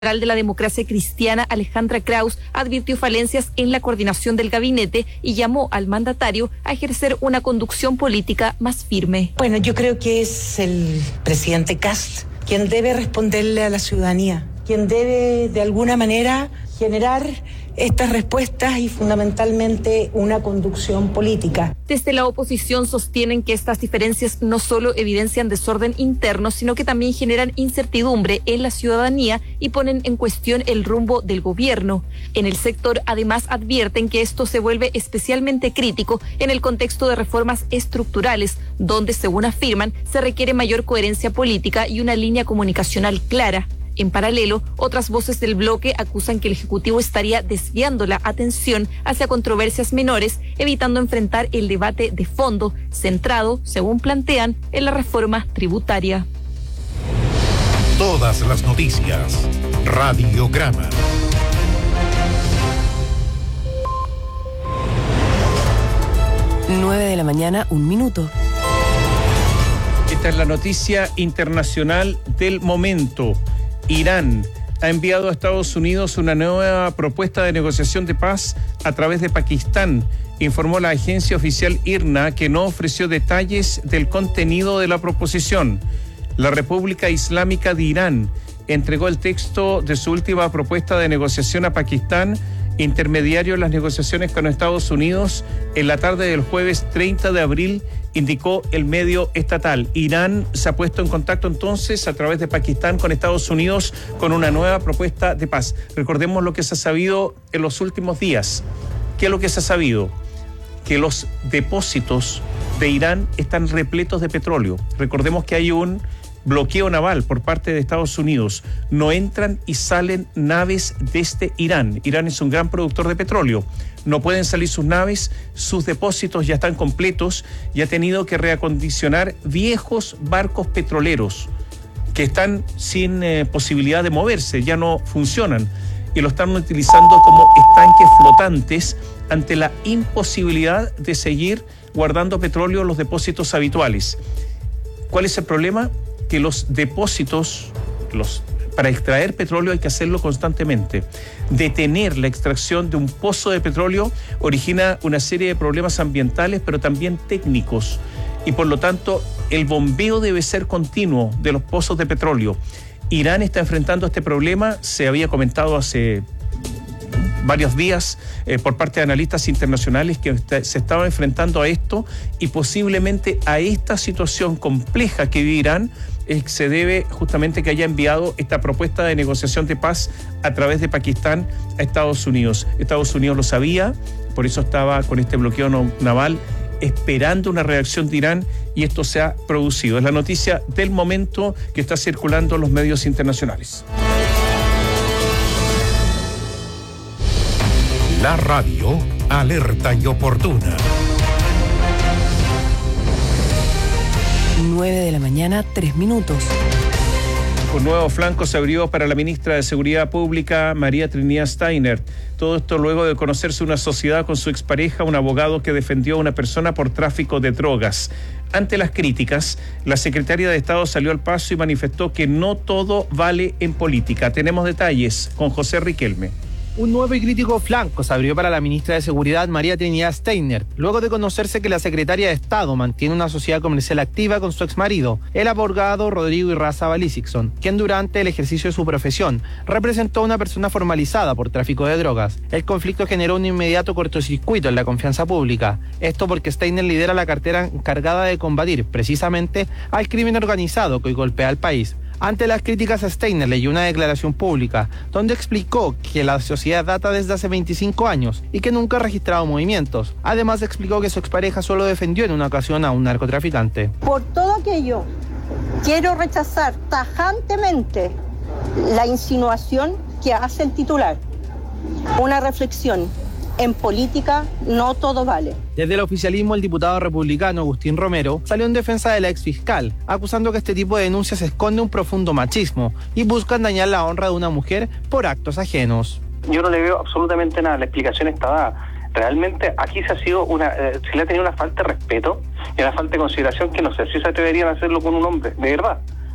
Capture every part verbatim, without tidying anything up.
de la Democracia Cristiana, Alejandra Kraus, advirtió falencias en la coordinación del gabinete y llamó al mandatario a ejercer una conducción política más firme. Bueno, yo creo que es el presidente Kast quien debe responderle a la ciudadanía, quien debe de alguna manera generar estas respuestas y fundamentalmente una conducción política. Desde la oposición sostienen que estas diferencias no solo evidencian desorden interno, sino que también generan incertidumbre en la ciudadanía y ponen en cuestión el rumbo del gobierno. En el sector, además, advierten que esto se vuelve especialmente crítico en el contexto de reformas estructurales, donde, según afirman, se requiere mayor coherencia política y una línea comunicacional clara. En paralelo, otras voces del bloque acusan que el Ejecutivo estaría desviando la atención hacia controversias menores, evitando enfrentar el debate de fondo, centrado, según plantean, en la reforma tributaria. Todas las noticias. Radiograma. nueve de la mañana, un minuto. Esta es la noticia internacional del momento. Irán ha enviado a Estados Unidos una nueva propuesta de negociación de paz a través de Pakistán, informó la agencia oficial I R N A, que no ofreció detalles del contenido de la proposición. La República Islámica de Irán entregó el texto de su última propuesta de negociación a Pakistán, intermediario en las negociaciones con Estados Unidos, en la tarde del jueves treinta de abril, indicó el medio estatal. Irán se ha puesto en contacto entonces a través de Pakistán con Estados Unidos con una nueva propuesta de paz. Recordemos lo que se ha sabido en los últimos días. ¿Qué es lo que se ha sabido? Que los depósitos de Irán están repletos de petróleo. Recordemos que hay un bloqueo naval por parte de Estados Unidos. No entran y salen naves desde Irán. Irán es un gran productor de petróleo. No pueden salir sus naves, sus depósitos ya están completos y ha tenido que reacondicionar viejos barcos petroleros que están sin eh, posibilidad de moverse, ya no funcionan y lo están utilizando como estanques flotantes ante la imposibilidad de seguir guardando petróleo en los depósitos habituales. ¿Cuál es el problema? Que los depósitos, los, para extraer petróleo hay que hacerlo constantemente. Detener la extracción de un pozo de petróleo origina una serie de problemas ambientales, pero también técnicos. Y por lo tanto, el bombeo debe ser continuo de los pozos de petróleo. Irán está enfrentando este problema, se había comentado hace varios días eh, por parte de analistas internacionales que está, se estaba enfrentando a esto y posiblemente a esta situación compleja que vive Irán eh, se debe justamente que haya enviado esta propuesta de negociación de paz a través de Pakistán a Estados Unidos. Estados Unidos lo sabía, por eso estaba con este bloqueo no, naval esperando una reacción de Irán y esto se ha producido. Es la noticia del momento que está circulando en los medios internacionales. La radio, alerta y oportuna. nueve de la mañana, tres minutos. Un nuevo flanco se abrió para la ministra de Seguridad Pública, María Trinidad Steiner. Todo esto luego de conocerse una sociedad con su expareja, un abogado que defendió a una persona por tráfico de drogas. Ante las críticas, la secretaria de Estado salió al paso y manifestó que no todo vale en política. Tenemos detalles con José Riquelme. Un nuevo y crítico flanco se abrió para la ministra de Seguridad, María Trinidad Steiner, luego de conocerse que la secretaria de Estado mantiene una sociedad comercial activa con su exmarido, el abogado Rodrigo Irrazábal Isixson, quien durante el ejercicio de su profesión representó a una persona formalizada por tráfico de drogas. El conflicto generó un inmediato cortocircuito en la confianza pública, esto porque Steiner lidera la cartera encargada de combatir precisamente al crimen organizado que hoy golpea al país. Ante las críticas a Steiner leyó una declaración pública donde explicó que la sociedad data desde hace veinticinco años y que nunca ha registrado movimientos. Además explicó que su expareja solo defendió en una ocasión a un narcotraficante. Por todo aquello, quiero rechazar tajantemente la insinuación que hace el titular. Una reflexión. En política no todo vale. Desde el oficialismo, el diputado republicano Agustín Romero salió en defensa de la exfiscal, acusando que este tipo de denuncias esconde un profundo machismo y buscan dañar la honra de una mujer por actos ajenos. Yo no le veo absolutamente nada, la explicación está dada. Realmente aquí se ha sido una, eh, se le ha tenido una falta de respeto y una falta de consideración que no sé si se atreverían a hacerlo con un hombre, de verdad.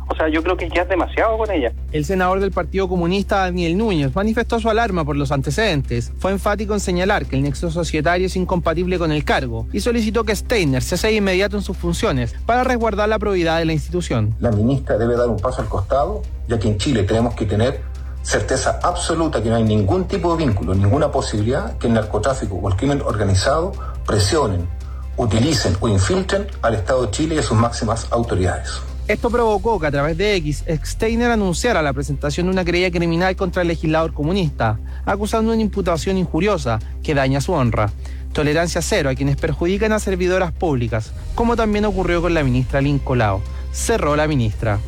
O sea, yo creo que ya es demasiado con ella. El senador del Partido Comunista, Daniel Núñez, manifestó su alarma por los antecedentes. Fue enfático en señalar que el nexo societario es incompatible con el cargo y solicitó que Steiner cese de inmediato en sus funciones para resguardar la probidad de la institución. La ministra debe dar un paso al costado, ya que en Chile tenemos que tener certeza absoluta que no hay ningún tipo de vínculo, ninguna posibilidad que el narcotráfico o el crimen organizado presionen, utilicen o infiltren al Estado de Chile y a sus máximas autoridades. Esto provocó que a través de X, Steiner anunciara la presentación de una querella criminal contra el legislador comunista, acusando una imputación injuriosa que daña su honra. Tolerancia cero a quienes perjudican a servidoras públicas, como también ocurrió con la ministra Lynn Colao. Cerró la ministra.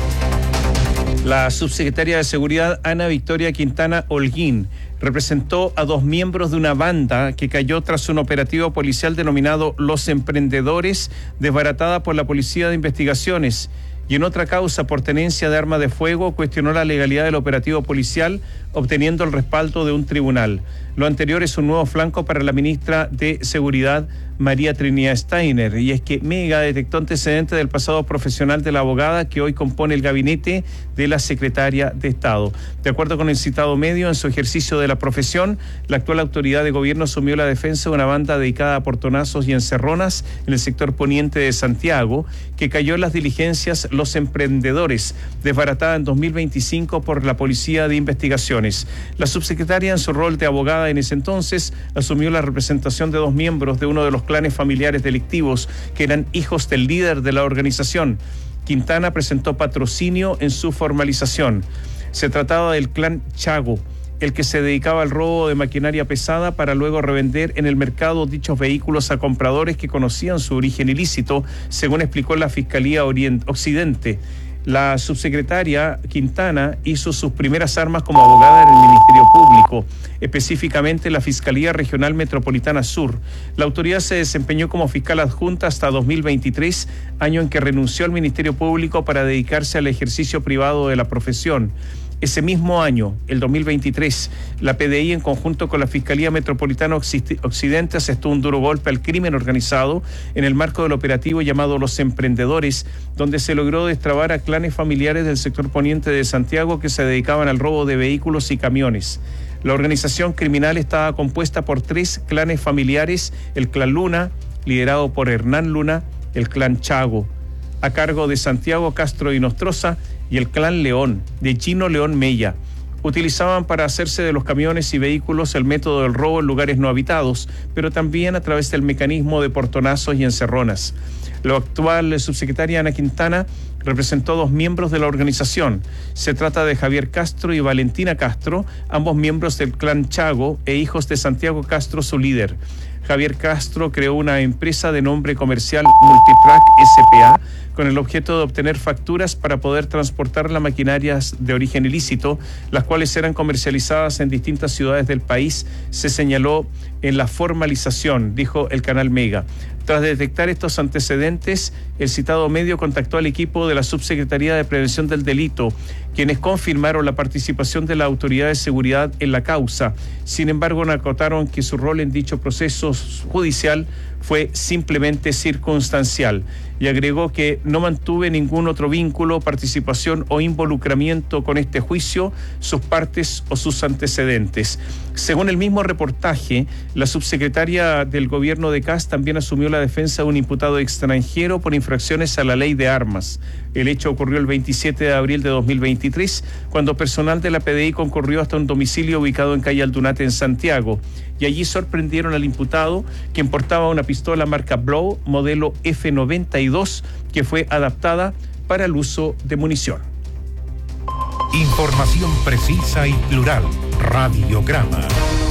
La subsecretaria de Seguridad, Ana Victoria Quintana Holguín, representó a dos miembros de una banda que cayó tras un operativo policial denominado Los Emprendedores, desbaratada por la Policía de Investigaciones. Y en otra causa por tenencia de arma de fuego, cuestionó la legalidad del operativo policial, obteniendo el respaldo de un tribunal. Lo anterior es un nuevo flanco para la ministra de Seguridad, María Trinidad Steiner, y es que Mega detectó antecedentes del pasado profesional de la abogada que hoy compone el gabinete de la secretaria de Estado. De acuerdo con el citado medio, en su ejercicio de la profesión, la actual autoridad de gobierno asumió la defensa de una banda dedicada a portonazos y encerronas en el sector poniente de Santiago, que cayó en las diligencias Los Emprendedores, desbaratada en dos mil veinticinco por la Policía de Investigaciones. La subsecretaria, en su rol de abogada en ese entonces, asumió la representación de dos miembros de uno de los clanes familiares delictivos que eran hijos del líder de la organización. Quintana presentó patrocinio en su formalización. Se trataba del clan Chago, el que se dedicaba al robo de maquinaria pesada para luego revender en el mercado dichos vehículos a compradores que conocían su origen ilícito, según explicó la Fiscalía Orient- Occidente. La subsecretaria Quintana hizo sus primeras armas como abogada en el Ministerio Público, específicamente la Fiscalía Regional Metropolitana Sur. La autoridad se desempeñó como fiscal adjunta hasta dos mil veintitrés, año en que renunció al Ministerio Público para dedicarse al ejercicio privado de la profesión. Ese mismo año, el dos mil veintitrés, la P D I en conjunto con la Fiscalía Metropolitana Occidente asestó un duro golpe al crimen organizado en el marco del operativo llamado Los Emprendedores, donde se logró destrabar a clanes familiares del sector poniente de Santiago que se dedicaban al robo de vehículos y camiones. La organización criminal estaba compuesta por tres clanes familiares: el clan Luna, liderado por Hernán Luna, el clan Chago, a cargo de Santiago Castro y Nostroza, y el clan León, de Chino León Mella. Utilizaban para hacerse de los camiones y vehículos el método del robo en lugares no habitados, pero también a través del mecanismo de portonazos y encerronas. La actual subsecretaria Ana Quintana representó a dos miembros de la organización. Se trata de Javier Castro y Valentina Castro, ambos miembros del clan Chago e hijos de Santiago Castro, su líder. Javier Castro creó una empresa de nombre comercial Multitrack S P A con el objeto de obtener facturas para poder transportar las maquinarias de origen ilícito, las cuales eran comercializadas en distintas ciudades del país, se señaló en la formalización, dijo el canal Mega. Tras detectar estos antecedentes, el citado medio contactó al equipo de la Subsecretaría de Prevención del Delito, quienes confirmaron la participación de la Autoridad de Seguridad en la causa. Sin embargo, no acotaron que su rol en dicho proceso judicial fue simplemente circunstancial, y agregó que no mantuve ningún otro vínculo, participación o involucramiento con este juicio, sus partes o sus antecedentes. Según el mismo reportaje, la subsecretaria del gobierno de Kast también asumió la defensa de un imputado extranjero por infracciones a la ley de armas. El hecho ocurrió el veintisiete de abril de dos mil veintitrés, cuando personal de la P D I concurrió hasta un domicilio ubicado en calle Aldunate, en Santiago, y allí sorprendieron al imputado, quien portaba una pistola marca Blow, modelo F noventa y dos, que fue adaptada para el uso de munición. Información precisa y plural. Radiograma.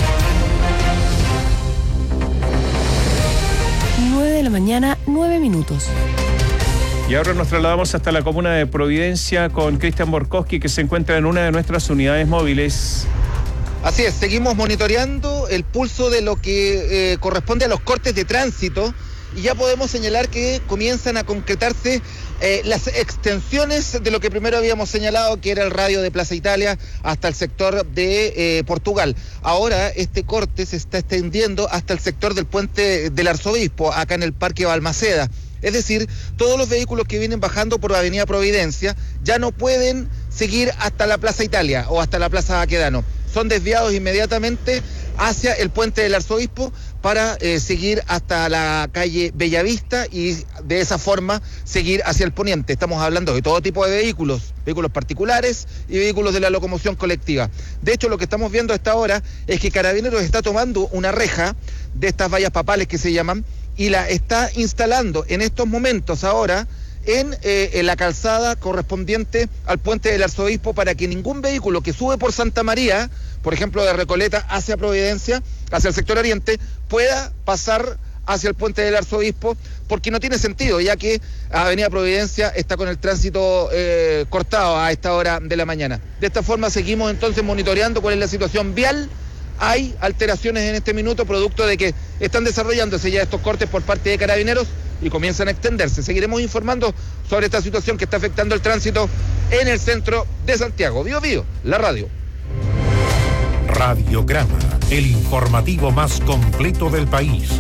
nueve de la mañana, nueve minutos. Y ahora nos trasladamos hasta la comuna de Providencia con Cristian Borkowski, que se encuentra en una de nuestras unidades móviles. Así es, seguimos monitoreando el pulso de lo que eh, corresponde a los cortes de tránsito, y ya podemos señalar que comienzan a concretarse eh, las extensiones de lo que primero habíamos señalado, que era el radio de Plaza Italia hasta el sector de eh, Portugal. Ahora este corte se está extendiendo hasta el sector del puente del Arzobispo, acá en el Parque Balmaceda. Es decir, todos los vehículos que vienen bajando por Avenida Providencia ya no pueden seguir hasta la Plaza Italia o hasta la Plaza Baquedano. Son desviados inmediatamente hacia el Puente del Arzobispo para eh, seguir hasta la calle Bellavista y de esa forma seguir hacia el poniente. Estamos hablando de todo tipo de vehículos, vehículos particulares y vehículos de la locomoción colectiva. De hecho, lo que estamos viendo a esta hora es que Carabineros está tomando una reja de estas vallas papales que se llaman y la está instalando en estos momentos ahora en, eh, en la calzada correspondiente al Puente del Arzobispo para que ningún vehículo que sube por Santa María, por ejemplo de Recoleta hacia Providencia, hacia el sector oriente, pueda pasar hacia el Puente del Arzobispo, porque no tiene sentido, ya que Avenida Providencia está con el tránsito eh, cortado a esta hora de la mañana. De esta forma seguimos entonces monitoreando cuál es la situación vial. Hay alteraciones en este minuto producto de que están desarrollándose ya estos cortes por parte de Carabineros y comienzan a extenderse. Seguiremos informando sobre esta situación que está afectando el tránsito en el centro de Santiago. Bío Bío, la radio. Radiograma, el informativo más completo del país.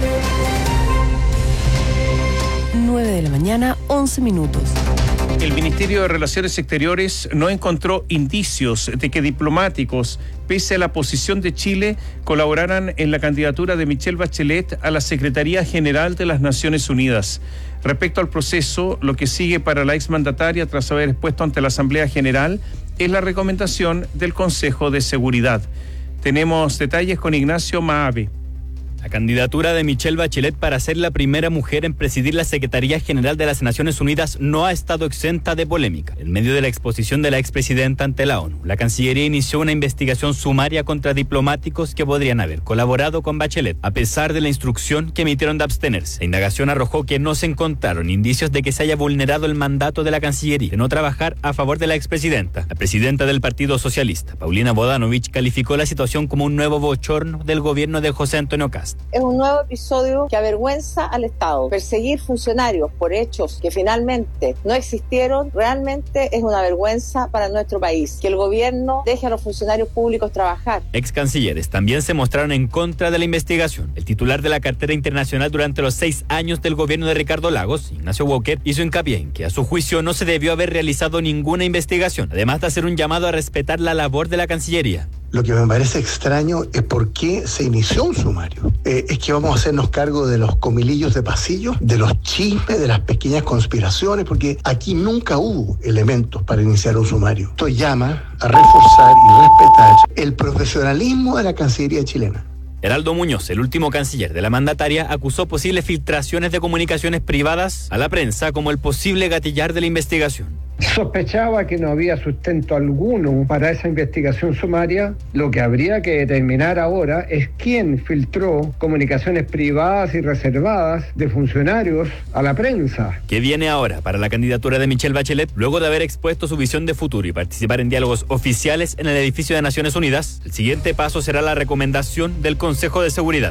nueve de la mañana, once minutos. El Ministerio de Relaciones Exteriores no encontró indicios de que diplomáticos, pese a la posición de Chile, colaboraran en la candidatura de Michelle Bachelet a la Secretaría General de las Naciones Unidas. Respecto al proceso, lo que sigue para la exmandataria tras haber expuesto ante la Asamblea General es la recomendación del Consejo de Seguridad. Tenemos detalles con Ignacio Maave. La candidatura de Michelle Bachelet para ser la primera mujer en presidir la Secretaría General de las Naciones Unidas no ha estado exenta de polémica. En medio de la exposición de la expresidenta ante la ONU, la Cancillería inició una investigación sumaria contra diplomáticos que podrían haber colaborado con Bachelet, a pesar de la instrucción que emitieron de abstenerse. La indagación arrojó que no se encontraron indicios de que se haya vulnerado el mandato de la Cancillería de no trabajar a favor de la expresidenta. La presidenta del Partido Socialista, Paulina Bodanovich, calificó la situación como un nuevo bochorno del gobierno de José Antonio Kast. Es un nuevo episodio que avergüenza al Estado. Perseguir funcionarios por hechos que finalmente no existieron realmente es una vergüenza para nuestro país. Que el gobierno deje a los funcionarios públicos trabajar. Ex cancilleres también se mostraron en contra de la investigación. El titular de la cartera internacional durante los seis años del gobierno de Ricardo Lagos, Ignacio Walker, hizo hincapié en que a su juicio no se debió haber realizado ninguna investigación, además de hacer un llamado a respetar la labor de la Cancillería. Lo que me parece extraño es por qué se inició un sumario. Eh, es que vamos a hacernos cargo de los comilillos de pasillo, de los chismes, de las pequeñas conspiraciones, porque aquí nunca hubo elementos para iniciar un sumario. Esto llama a reforzar y respetar el profesionalismo de la Cancillería chilena. Heraldo Muñoz, el último canciller de la mandataria, acusó posibles filtraciones de comunicaciones privadas a la prensa como el posible gatillar de la investigación. Sospechaba que no había sustento alguno para esa investigación sumaria. Lo que habría que determinar ahora es quién filtró comunicaciones privadas y reservadas de funcionarios a la prensa. ¿Qué viene ahora para la candidatura de Michelle Bachelet? Luego de haber expuesto su visión de futuro y participar en diálogos oficiales en el edificio de Naciones Unidas, el siguiente paso será la recomendación del Consejo de Seguridad.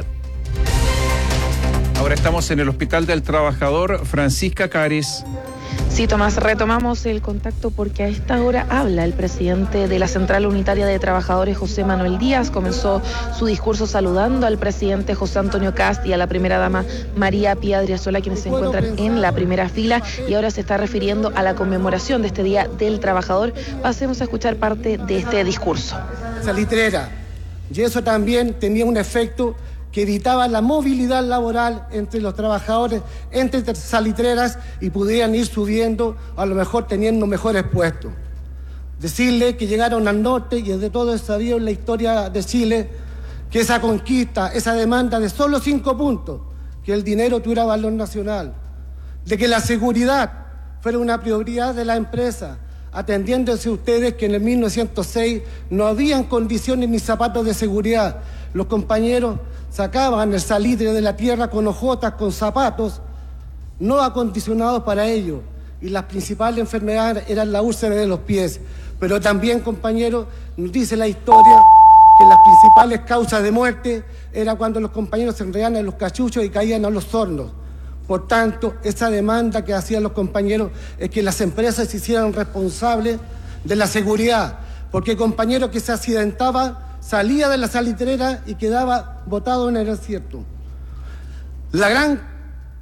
Ahora estamos en el Hospital del Trabajador. Francisca Cares. Sí, Tomás, retomamos el contacto porque a esta hora habla el presidente de la Central Unitaria de Trabajadores, José Manuel Díaz. Comenzó su discurso saludando al presidente José Antonio Kast y a la primera dama María Pía Adriasola, quienes se encuentran en la primera fila, y ahora se está refiriendo a la conmemoración de este Día del Trabajador. Pasemos a escuchar parte de este discurso. Salitrera, y eso también tenía un efecto que evitaba la movilidad laboral entre los trabajadores, entre salitreras, y pudieran ir subiendo, a lo mejor teniendo mejores puestos. Decirle que llegaron al norte, y desde todo es sabido en la historia de Chile, que esa conquista, esa demanda de solo cinco puntos, que el dinero tuviera valor nacional, de que la seguridad fuera una prioridad de la empresa, atendiéndose ustedes que en el mil novecientos seis no habían condiciones ni zapatos de seguridad. Los compañeros sacaban el salitre de la tierra con hojotas, con zapatos no acondicionados para ello, y las principales enfermedades eran la úlcera de los pies. Pero también, compañeros, nos dice la historia que las principales causas de muerte era cuando los compañeros se enredaban en los cachuchos y caían a los hornos. Por tanto, esa demanda que hacían los compañeros es que las empresas se hicieran responsables de la seguridad, porque el compañero que se accidentaba salía de la salitrera y quedaba botado en el desierto. La gran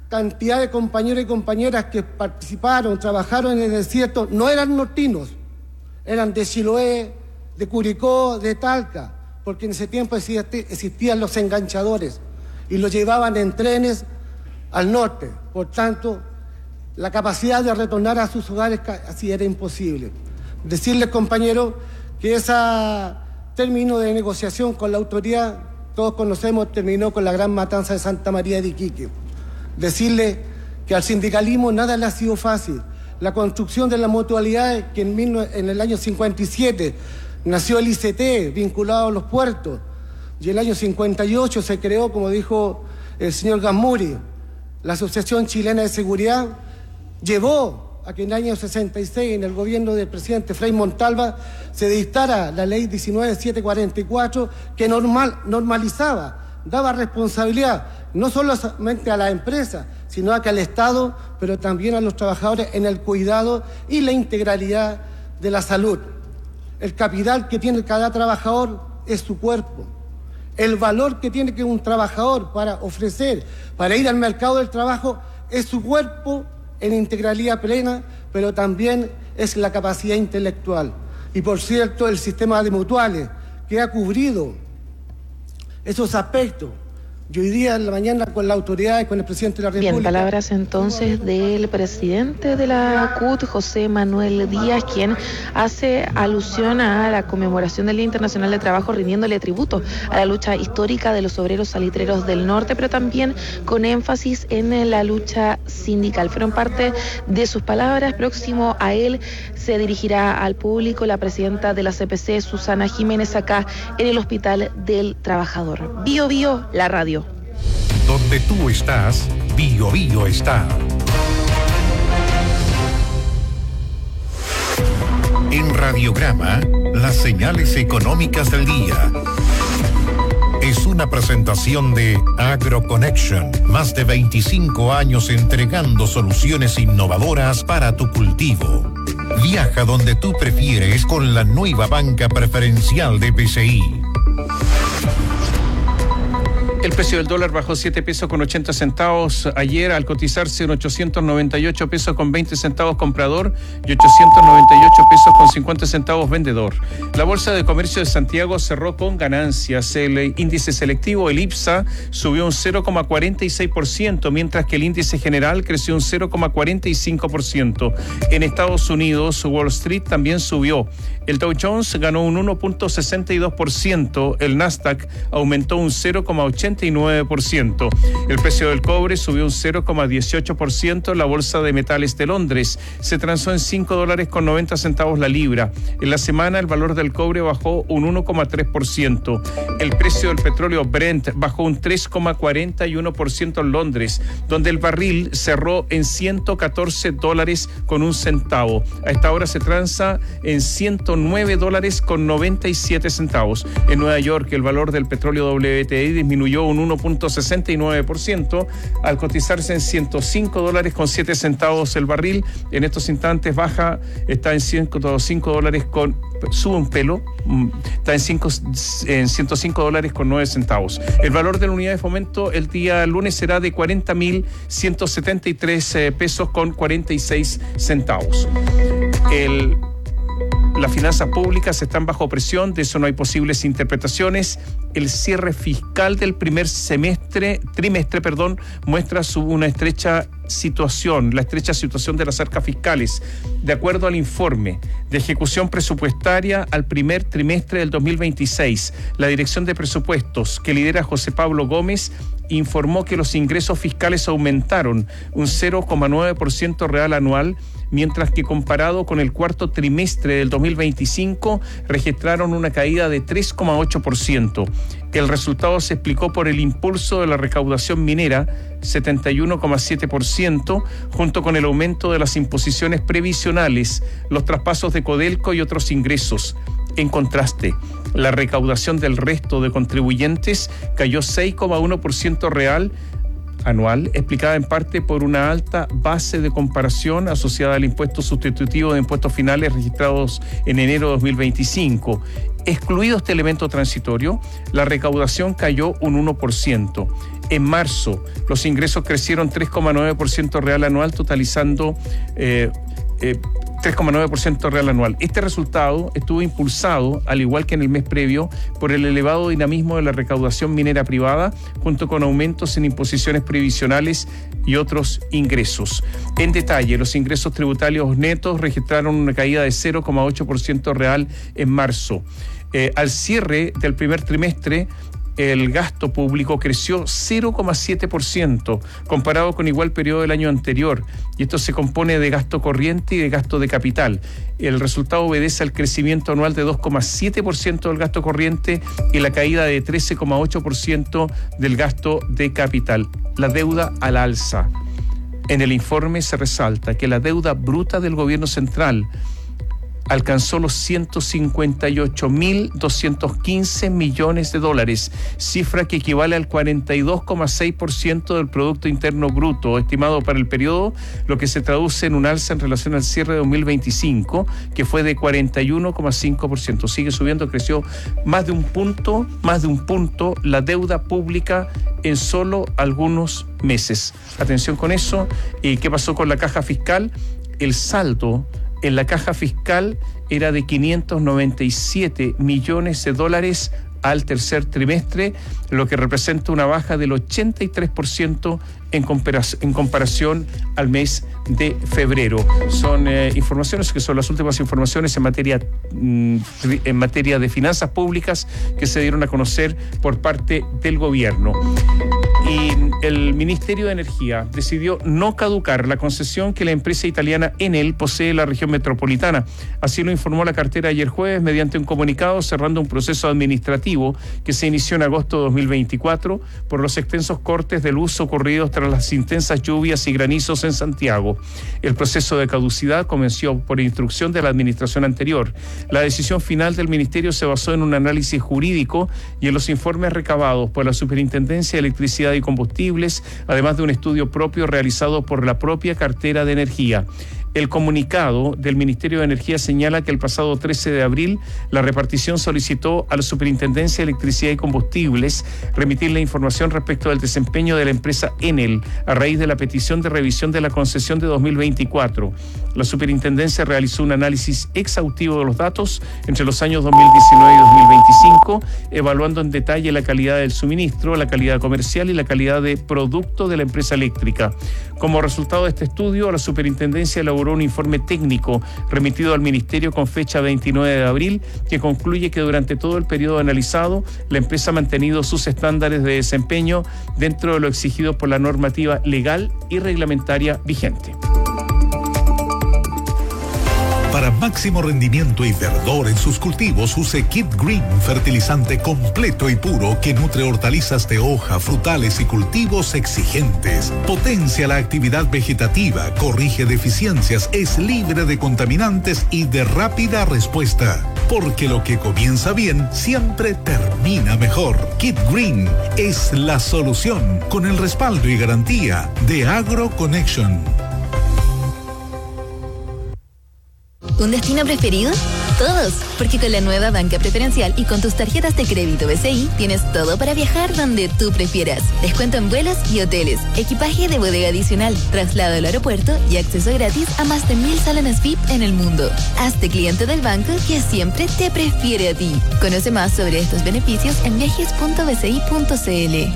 cantidad de compañeros y compañeras que participaron, trabajaron en el desierto, no eran nortinos, eran de Chiloé, de Curicó, de Talca, porque en ese tiempo existían los enganchadores y los llevaban en trenes al norte. Por tanto, la capacidad de retornar a sus hogares así era imposible. Decirles, compañeros, que ese término de negociación con la autoridad, todos conocemos, terminó con la gran matanza de Santa María de Iquique. Decirles que al sindicalismo nada le ha sido fácil. La construcción de las mutualidades, que en, mil, en el año cincuenta y siete nació el I C T, vinculado a los puertos, y en el año cincuenta y ocho se creó, como dijo el señor Gasmuri, la Asociación Chilena de Seguridad, llevó a que en el año sesenta y seis, en el gobierno del presidente Frei Montalva, se dictara la ley diecinueve mil setecientos cuarenta y cuatro, que normal, normalizaba, daba responsabilidad no solamente a la empresa, sino a que al Estado, pero también a los trabajadores en el cuidado y la integralidad de la salud. El capital que tiene cada trabajador es su cuerpo. El valor que tiene que un trabajador para ofrecer, para ir al mercado del trabajo, es su cuerpo en integralidad plena, pero también es la capacidad intelectual. Y por cierto, el sistema de mutuales que ha cubrido esos aspectos. Yo hoy día en la mañana con la autoridad y con el presidente de la República. Bien, palabras entonces del presidente de la C U T, José Manuel Díaz, quien hace alusión a la conmemoración del Día Internacional de Trabajo, rindiéndole tributo a la lucha histórica de los obreros salitreros del norte, pero también con énfasis en la lucha sindical. Fueron parte de sus palabras. Próximo a él se dirigirá al público la presidenta de la C P C, Susana Jiménez, acá en el Hospital del Trabajador. Bio Bio, la radio. Donde tú estás, Bio Bio está. En Radiograma, las señales económicas del día. Es una presentación de AgroConnection, más de veinticinco años entregando soluciones innovadoras para tu cultivo. Viaja donde tú prefieres con la nueva banca preferencial de P C I. El precio del dólar bajó siete pesos con ochenta centavos ayer al cotizarse en ochocientos noventa y ocho pesos con veinte centavos comprador y ochocientos noventa y ocho pesos con cincuenta centavos vendedor. La Bolsa de Comercio de Santiago cerró con ganancias. El índice selectivo, el IPSA, subió un cero coma cuarenta y seis por ciento, mientras que el índice general creció un cero coma cuarenta y cinco por ciento. En Estados Unidos, Wall Street también subió. El Dow Jones ganó un uno coma sesenta y dos por ciento, el Nasdaq aumentó un cero coma ochenta y nueve por ciento. El precio del cobre subió un cero coma dieciocho por ciento. La Bolsa de Metales de Londres se transó en cinco dólares con noventa centavos la libra. En la semana el valor del cobre bajó un uno coma tres por ciento. El precio del petróleo Brent bajó un tres coma cuarenta y uno por ciento en Londres, donde el barril cerró en ciento catorce dólares con un centavo. A esta hora se transa en ciento nueve dólares con noventa y siete centavos. En Nueva York el valor del petróleo W T I disminuyó un uno coma sesenta y nueve por ciento al cotizarse en ciento cinco dólares con siete centavos el barril. En estos instantes baja, está en ciento cinco dólares con, sube un pelo, está en, cinco, en ciento cinco dólares con nueve centavos. El valor de la unidad de fomento el día lunes será de cuarenta mil ciento setenta y tres pesos con cuarenta y seis centavos. El Las finanzas públicas están bajo presión, de eso no hay posibles interpretaciones. El cierre fiscal del primer semestre, trimestre, perdón, muestra su, una estrecha situación, la estrecha situación de las arcas fiscales. De acuerdo al informe de ejecución presupuestaria al primer trimestre del dos mil veintiséis, la Dirección de Presupuestos, que lidera José Pablo Gómez, informó que los ingresos fiscales aumentaron un cero coma nueve por ciento real anual, mientras que comparado con el cuarto trimestre del dos mil veinticinco registraron una caída de tres coma ocho por ciento. El resultado se explicó por el impulso de la recaudación minera, setenta y uno coma siete por ciento, junto con el aumento de las imposiciones previsionales, los traspasos de Codelco y otros ingresos. En contraste, la recaudación del resto de contribuyentes cayó seis coma uno por ciento real anual, explicada en parte por una alta base de comparación asociada al impuesto sustitutivo de impuestos finales registrados en enero de dos mil veinticinco. Excluido este elemento transitorio, la recaudación cayó un uno por ciento. En marzo, los ingresos crecieron tres coma nueve por ciento real anual, totalizando eh, eh, tres coma nueve por ciento real anual. Este resultado estuvo impulsado, al igual que en el mes previo, por el elevado dinamismo de la recaudación minera privada, junto con aumentos en imposiciones previsionales y otros ingresos. En detalle, los ingresos tributarios netos registraron una caída de cero coma ocho por ciento real en marzo. Eh, al cierre del primer trimestre, el gasto público creció cero coma siete por ciento comparado con igual periodo del año anterior, y esto se compone de gasto corriente y de gasto de capital. El resultado obedece al crecimiento anual de dos coma siete por ciento del gasto corriente y la caída de trece coma ocho por ciento del gasto de capital. La deuda al alza. En el informe se resalta que la deuda bruta del gobierno central alcanzó los ciento cincuenta y ocho mil doscientos quince millones de dólares, cifra que equivale al cuarenta y dos coma seis por ciento del Producto Interno Bruto estimado para el periodo, lo que se traduce en un alza en relación al cierre de dos mil veinticinco, que fue de cuarenta y uno coma cinco por ciento. Sigue subiendo, creció más de un punto, más de un punto la deuda pública en solo algunos meses. Atención con eso. ¿Y qué pasó con la caja fiscal? El saldo en la caja fiscal era de quinientos noventa y siete millones de dólares al tercer trimestre, lo que representa una baja del ochenta y tres por ciento en comparación, en comparación al mes de febrero. Son eh, informaciones que son las últimas informaciones en materia, mm, en materia de finanzas públicas que se dieron a conocer por parte del gobierno. Y el Ministerio de Energía decidió no caducar la concesión que la empresa italiana Enel posee en la región metropolitana. Así lo informó la cartera ayer jueves mediante un comunicado, cerrando un proceso administrativo que se inició en agosto de dos mil veinticuatro por los extensos cortes de luz ocurridos tras las intensas lluvias y granizos en Santiago. El proceso de caducidad comenzó por instrucción de la administración anterior. La decisión final del Ministerio se basó en un análisis jurídico y en los informes recabados por la Superintendencia de Electricidad y Combustibles, además de un estudio propio realizado por la propia cartera de energía. El comunicado del Ministerio de Energía señala que el pasado trece de abril la repartición solicitó a la Superintendencia de Electricidad y Combustibles remitir la información respecto del desempeño de la empresa Enel a raíz de la petición de revisión de la concesión de dos mil veinticuatro. La Superintendencia realizó un análisis exhaustivo de los datos entre los años dos mil diecinueve y dos mil veinticinco, evaluando en detalle la calidad del suministro, la calidad comercial y la calidad de producto de la empresa eléctrica. Como resultado de este estudio, la Superintendencia elaboró un informe técnico remitido al Ministerio con fecha veintinueve de abril que concluye que durante todo el periodo analizado la empresa ha mantenido sus estándares de desempeño dentro de lo exigido por la normativa legal y reglamentaria vigente. Para máximo rendimiento y verdor en sus cultivos, use Kid Green, fertilizante completo y puro que nutre hortalizas de hoja, frutales y cultivos exigentes. Potencia la actividad vegetativa, corrige deficiencias, es libre de contaminantes y de rápida respuesta. Porque lo que comienza bien siempre termina mejor. Kid Green es la solución, con el respaldo y garantía de AgroConnection. ¿Un destino preferido? Todos, porque con la nueva banca preferencial y con tus tarjetas de crédito B C I tienes todo para viajar donde tú prefieras. Descuento en vuelos y hoteles, equipaje de bodega adicional, traslado al aeropuerto y acceso gratis a más de mil salones V I P en el mundo. Hazte cliente del banco que siempre te prefiere a ti. Conoce más sobre estos beneficios en viajes punto b c i punto c l.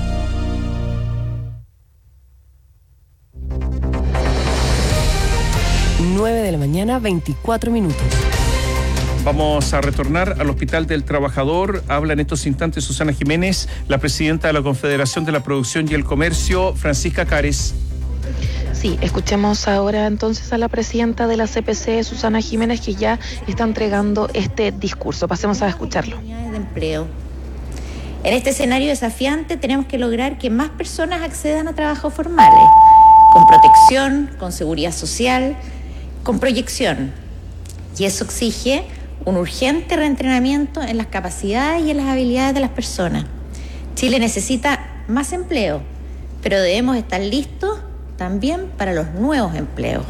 nueve de la mañana, veinticuatro minutos. Vamos a retornar al Hospital del Trabajador. Habla en estos instantes Susana Jiménez, la presidenta de la Confederación de la Producción y el Comercio, Francisca Cares. Sí, escuchemos ahora entonces a la presidenta de la C P C, Susana Jiménez, que ya está entregando este discurso. Pasemos a escucharlo. De empleo. En este escenario desafiante tenemos que lograr que más personas accedan a trabajos formales, con protección, con seguridad social, con proyección. Y eso exige un urgente reentrenamiento en las capacidades y en las habilidades de las personas. Chile necesita más empleo, pero debemos estar listos también para los nuevos empleos.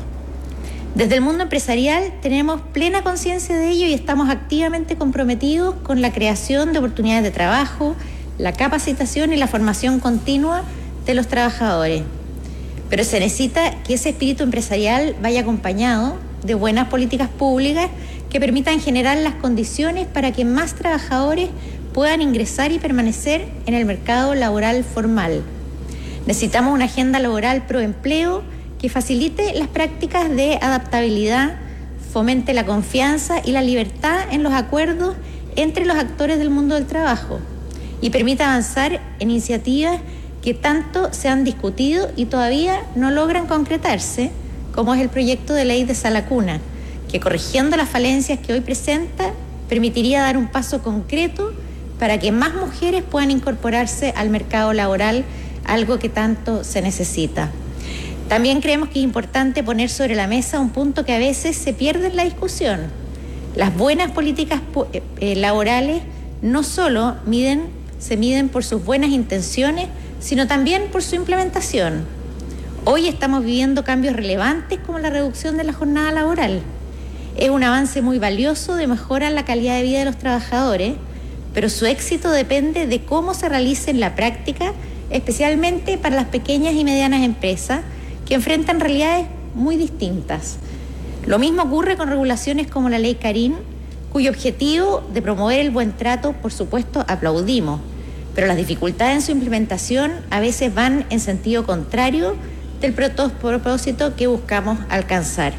Desde el mundo empresarial tenemos plena conciencia de ello y estamos activamente comprometidos con la creación de oportunidades de trabajo, la capacitación y la formación continua de los trabajadores. Pero se necesita que ese espíritu empresarial vaya acompañado de buenas políticas públicas que permitan generar las condiciones para que más trabajadores puedan ingresar y permanecer en el mercado laboral formal. Necesitamos una agenda laboral pro empleo que facilite las prácticas de adaptabilidad, fomente la confianza y la libertad en los acuerdos entre los actores del mundo del trabajo y permita avanzar en iniciativas que tanto se han discutido y todavía no logran concretarse, como es el proyecto de ley de Sala Cuna, que corrigiendo las falencias que hoy presenta, permitiría dar un paso concreto para que más mujeres puedan incorporarse al mercado laboral, algo que tanto se necesita. También creemos que es importante poner sobre la mesa un punto que a veces se pierde en la discusión. Las buenas políticas eh, laborales no solo miden, se miden por sus buenas intenciones, sino también por su implementación. Hoy estamos viviendo cambios relevantes como la reducción de la jornada laboral. Es un avance muy valioso de mejora en la calidad de vida de los trabajadores, pero su éxito depende de cómo se realice en la práctica, especialmente para las pequeñas y medianas empresas que enfrentan realidades muy distintas. Lo mismo ocurre con regulaciones como la Ley Karim, cuyo objetivo de promover el buen trato, por supuesto, aplaudimos, pero las dificultades en su implementación a veces van en sentido contrario del propósito que buscamos alcanzar.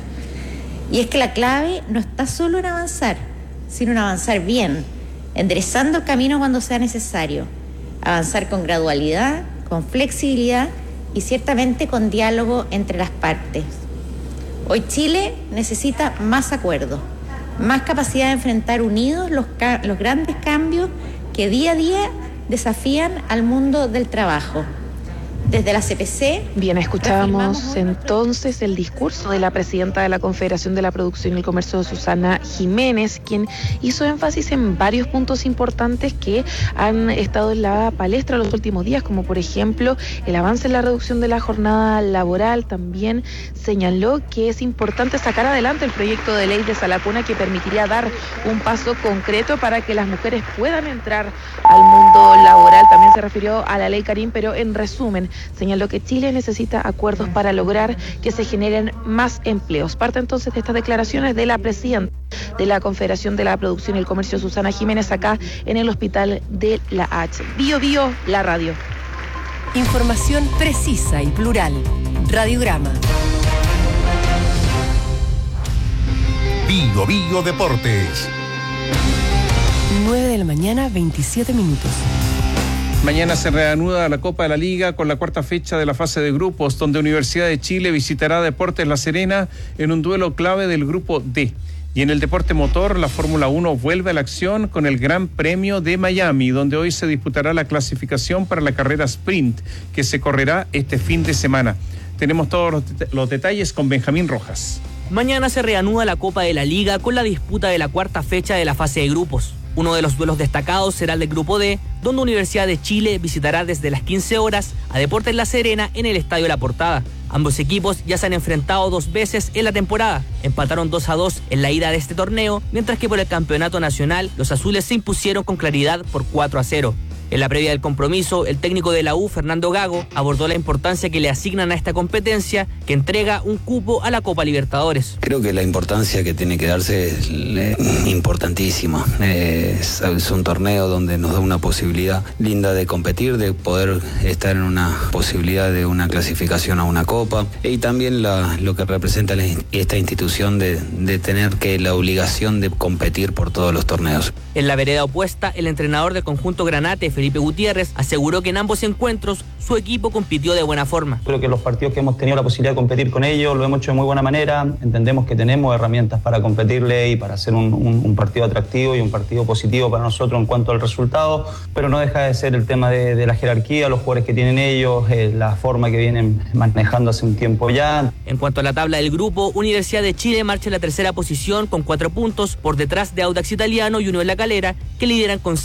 Y es que la clave no está solo en avanzar, sino en avanzar bien, enderezando el camino cuando sea necesario, avanzar con gradualidad, con flexibilidad y ciertamente con diálogo entre las partes. Hoy Chile necesita más acuerdos, más capacidad de enfrentar unidos los, los grandes cambios que día a día desafían al mundo del trabajo. Desde la C P C... Bien, escuchábamos entonces el discurso de la presidenta de la Confederación de la Producción y el Comercio, Susana Jiménez, quien hizo énfasis en varios puntos importantes que han estado en la palestra los últimos días, como por ejemplo el avance en la reducción de la jornada laboral. También señaló que es importante sacar adelante el proyecto de ley de Sala Cuna que permitiría dar un paso concreto para que las mujeres puedan entrar al mundo laboral. También se refirió a la Ley Karim, pero en resumen señaló que Chile necesita acuerdos para lograr que se generen más empleos. Parte entonces de estas declaraciones de la presidenta de la Confederación de la Producción y el Comercio, Susana Jiménez, acá en el Hospital de la H. Bio Bio, la radio. Información precisa y plural. Radiograma. Bio Bio Deportes. nueve de la mañana, veintisiete minutos. Mañana se reanuda la Copa de la Liga con la cuarta fecha de la fase de grupos, donde Universidad de Chile visitará Deportes La Serena en un duelo clave del grupo D. Y en el deporte motor, la Fórmula uno vuelve a la acción con el Gran Premio de Miami, donde hoy se disputará la clasificación para la carrera sprint, que se correrá este fin de semana. Tenemos todos los, los detalles con Benjamín Rojas. Mañana se reanuda la Copa de la Liga con la disputa de la cuarta fecha de la fase de grupos. Uno de los duelos destacados será el del Grupo D, donde Universidad de Chile visitará desde las quince horas a Deportes La Serena en el Estadio La Portada. Ambos equipos ya se han enfrentado dos veces en la temporada. Empataron dos a dos en la ida de este torneo, mientras que por el campeonato nacional los azules se impusieron con claridad por cuatro a cero. En la previa del compromiso, el técnico de la U, Fernando Gago, abordó la importancia que le asignan a esta competencia, que entrega un cupo a la Copa Libertadores. Creo que la importancia que tiene que darse es importantísima. Es, es un torneo donde nos da una posibilidad linda de competir, de poder estar en una posibilidad de una clasificación a una Copa, y también la, lo que representa esta institución de, de tener que la obligación de competir por todos los torneos. En la vereda opuesta, el entrenador del conjunto Granate, Felipe Gutiérrez, aseguró que en ambos encuentros su equipo compitió de buena forma. Creo que los partidos que hemos tenido la posibilidad de competir con ellos lo hemos hecho de muy buena manera. Entendemos que tenemos herramientas para competirle y para hacer un, un, un partido atractivo y un partido positivo para nosotros en cuanto al resultado, pero no deja de ser el tema de, de la jerarquía, los jugadores que tienen ellos, eh, la forma que vienen manejando hace un tiempo ya. En cuanto a la tabla del grupo, Universidad de Chile marcha en la tercera posición con cuatro puntos por detrás de Audax Italiano y Unión La Calera, que lideran con seis,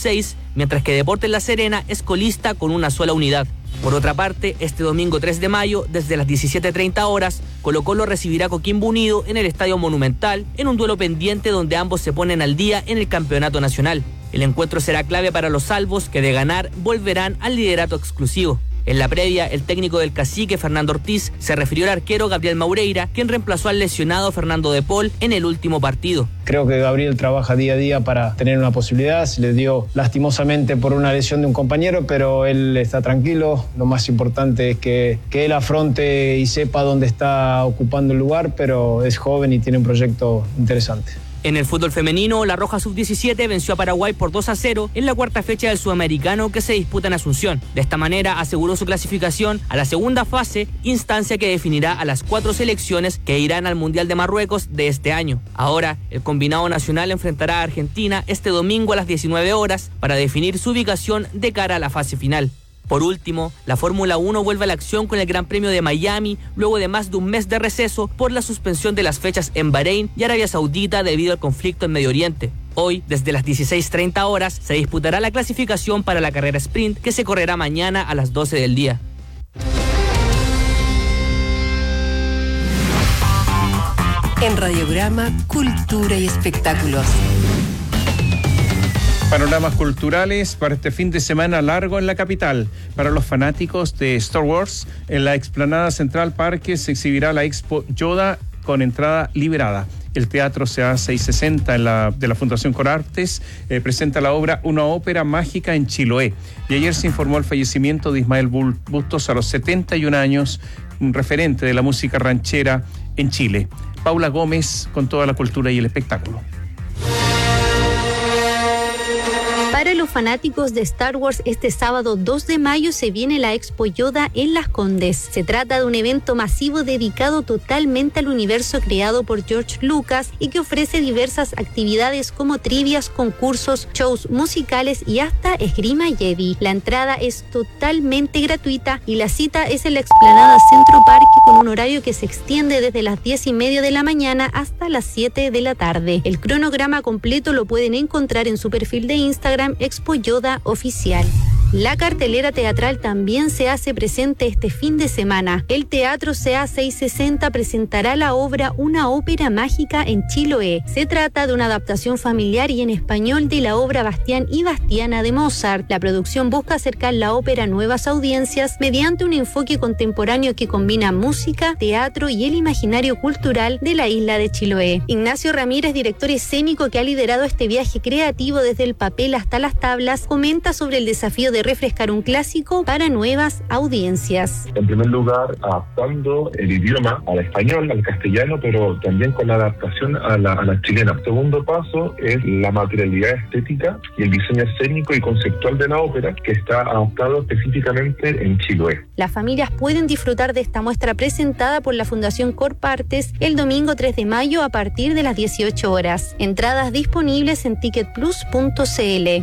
mientras que Deportes La Serena es colista con una sola unidad. Por otra parte, este domingo tres de mayo, desde las diecisiete treinta horas, Colo-Colo recibirá a Coquimbo Unido en el Estadio Monumental, en un duelo pendiente donde ambos se ponen al día en el campeonato nacional. El encuentro será clave para los salvos, que de ganar volverán al liderato exclusivo. En la previa, el técnico del Cacique, Fernando Ortiz, se refirió al arquero Gabriel Maureira, quien reemplazó al lesionado Fernando De Paul en el último partido. Creo que Gabriel trabaja día a día para tener una posibilidad. Se le dio lastimosamente por una lesión de un compañero, pero él está tranquilo. Lo más importante es que, que él afronte y sepa dónde está ocupando el lugar, pero es joven y tiene un proyecto interesante. En el fútbol femenino, la Roja sub diecisiete venció a Paraguay por dos a cero en la cuarta fecha del Sudamericano que se disputa en Asunción. De esta manera aseguró su clasificación a la segunda fase, instancia que definirá a las cuatro selecciones que irán al Mundial de Marruecos de este año. Ahora, el combinado nacional enfrentará a Argentina este domingo a las diecinueve horas para definir su ubicación de cara a la fase final. Por último, la Fórmula uno vuelve a la acción con el Gran Premio de Miami luego de más de un mes de receso por la suspensión de las fechas en Bahrein y Arabia Saudita debido al conflicto en Medio Oriente. Hoy, desde las dieciséis treinta horas, se disputará la clasificación para la carrera sprint que se correrá mañana a las doce del día. En Radiograma, Cultura y Espectáculos. Panoramas culturales para este fin de semana largo en la capital. Para los fanáticos de Star Wars, en la explanada Central Parque se exhibirá la Expo Yoda con entrada liberada. El Teatro C A seiscientos sesenta en la, de la Fundación Corartes eh, presenta la obra Una ópera mágica en Chiloé. Y ayer se informó el fallecimiento de Ismael Bustos a los setenta y un años, un referente de la música ranchera en Chile. Paula Gómez con toda la cultura y el espectáculo. Para los fanáticos de Star Wars, este sábado dos de mayo se viene la Expo Yoda en Las Condes. Se trata de un evento masivo dedicado totalmente al universo creado por George Lucas y que ofrece diversas actividades como trivias, concursos, shows musicales y hasta esgrima Jedi. La entrada es totalmente gratuita y la cita es en la explanada Centro Parque con un horario que se extiende desde las diez y media de la mañana hasta las siete de la tarde. El cronograma completo lo pueden encontrar en su perfil de Instagram Expo Yoda Oficial. La cartelera teatral también se hace presente este fin de semana. El Teatro C A seiscientos sesenta presentará la obra Una ópera mágica en Chiloé. Se trata de una adaptación familiar y en español de la obra Bastián y Bastiana de Mozart. La producción busca acercar la ópera a nuevas audiencias mediante un enfoque contemporáneo que combina música, teatro y el imaginario cultural de la isla de Chiloé. Ignacio Ramírez, director escénico que ha liderado este viaje creativo desde el papel hasta las tablas, comenta sobre el desafío de refrescar un clásico para nuevas audiencias. En primer lugar, adaptando el idioma al español, al castellano, pero también con la adaptación a la, a la chilena. El segundo paso es la materialidad estética y el diseño escénico y conceptual de la ópera, que está adaptado específicamente en Chiloé. Las familias pueden disfrutar de esta muestra presentada por la Fundación Corpartes el domingo tres de mayo a partir de las dieciocho horas. Entradas disponibles en ticket plus punto c l.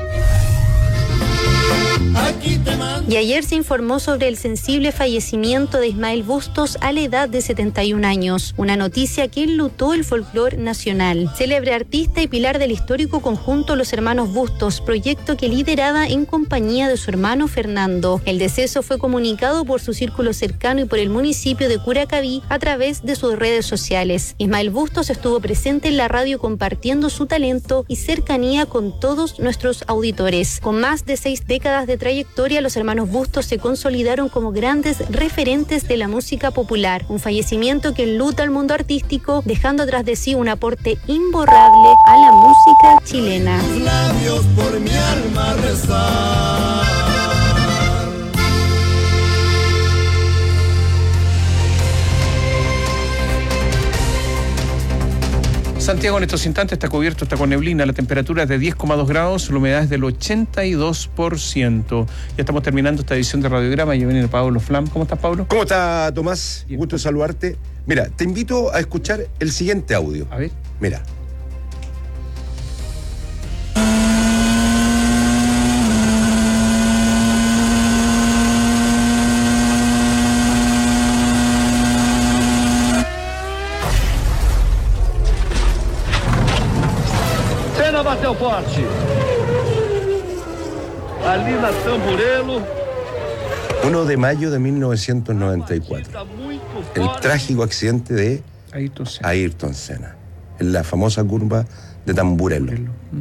Y ayer se informó sobre el sensible fallecimiento de Ismael Bustos a la edad de setenta y un años, una noticia que enlutó el folclore nacional. Célebre artista y pilar del histórico conjunto Los Hermanos Bustos, proyecto que lideraba en compañía de su hermano Fernando. El deceso fue comunicado por su círculo cercano y por el municipio de Curacaví a través de sus redes sociales. Ismael Bustos estuvo presente en la radio compartiendo su talento y cercanía con todos nuestros auditores. Con más de seis décadas de trayectoria, los hermanos Bustos se consolidaron como grandes referentes de la música popular. Un fallecimiento que enluta al mundo artístico, dejando tras de sí un aporte imborrable a la música chilena. Labios por mi alma rezar. Santiago en estos instantes está cubierto, está con neblina, la temperatura es de diez coma dos grados, la humedad es del ochenta y dos por ciento. Ya estamos terminando esta edición de Radiograma y viene Pablo Flam. ¿Cómo estás, Pablo? ¿Cómo está, Tomás? Bien. Gusto saludarte. Mira, te invito a escuchar el siguiente audio. A ver. Mira. Bateu forte. Ali na Tamburello. uno de mayo de mil novecientos noventa y cuatro. El trágico accidente de Ayrton Senna. Ayrton Senna, en la famosa curva de Tamburello.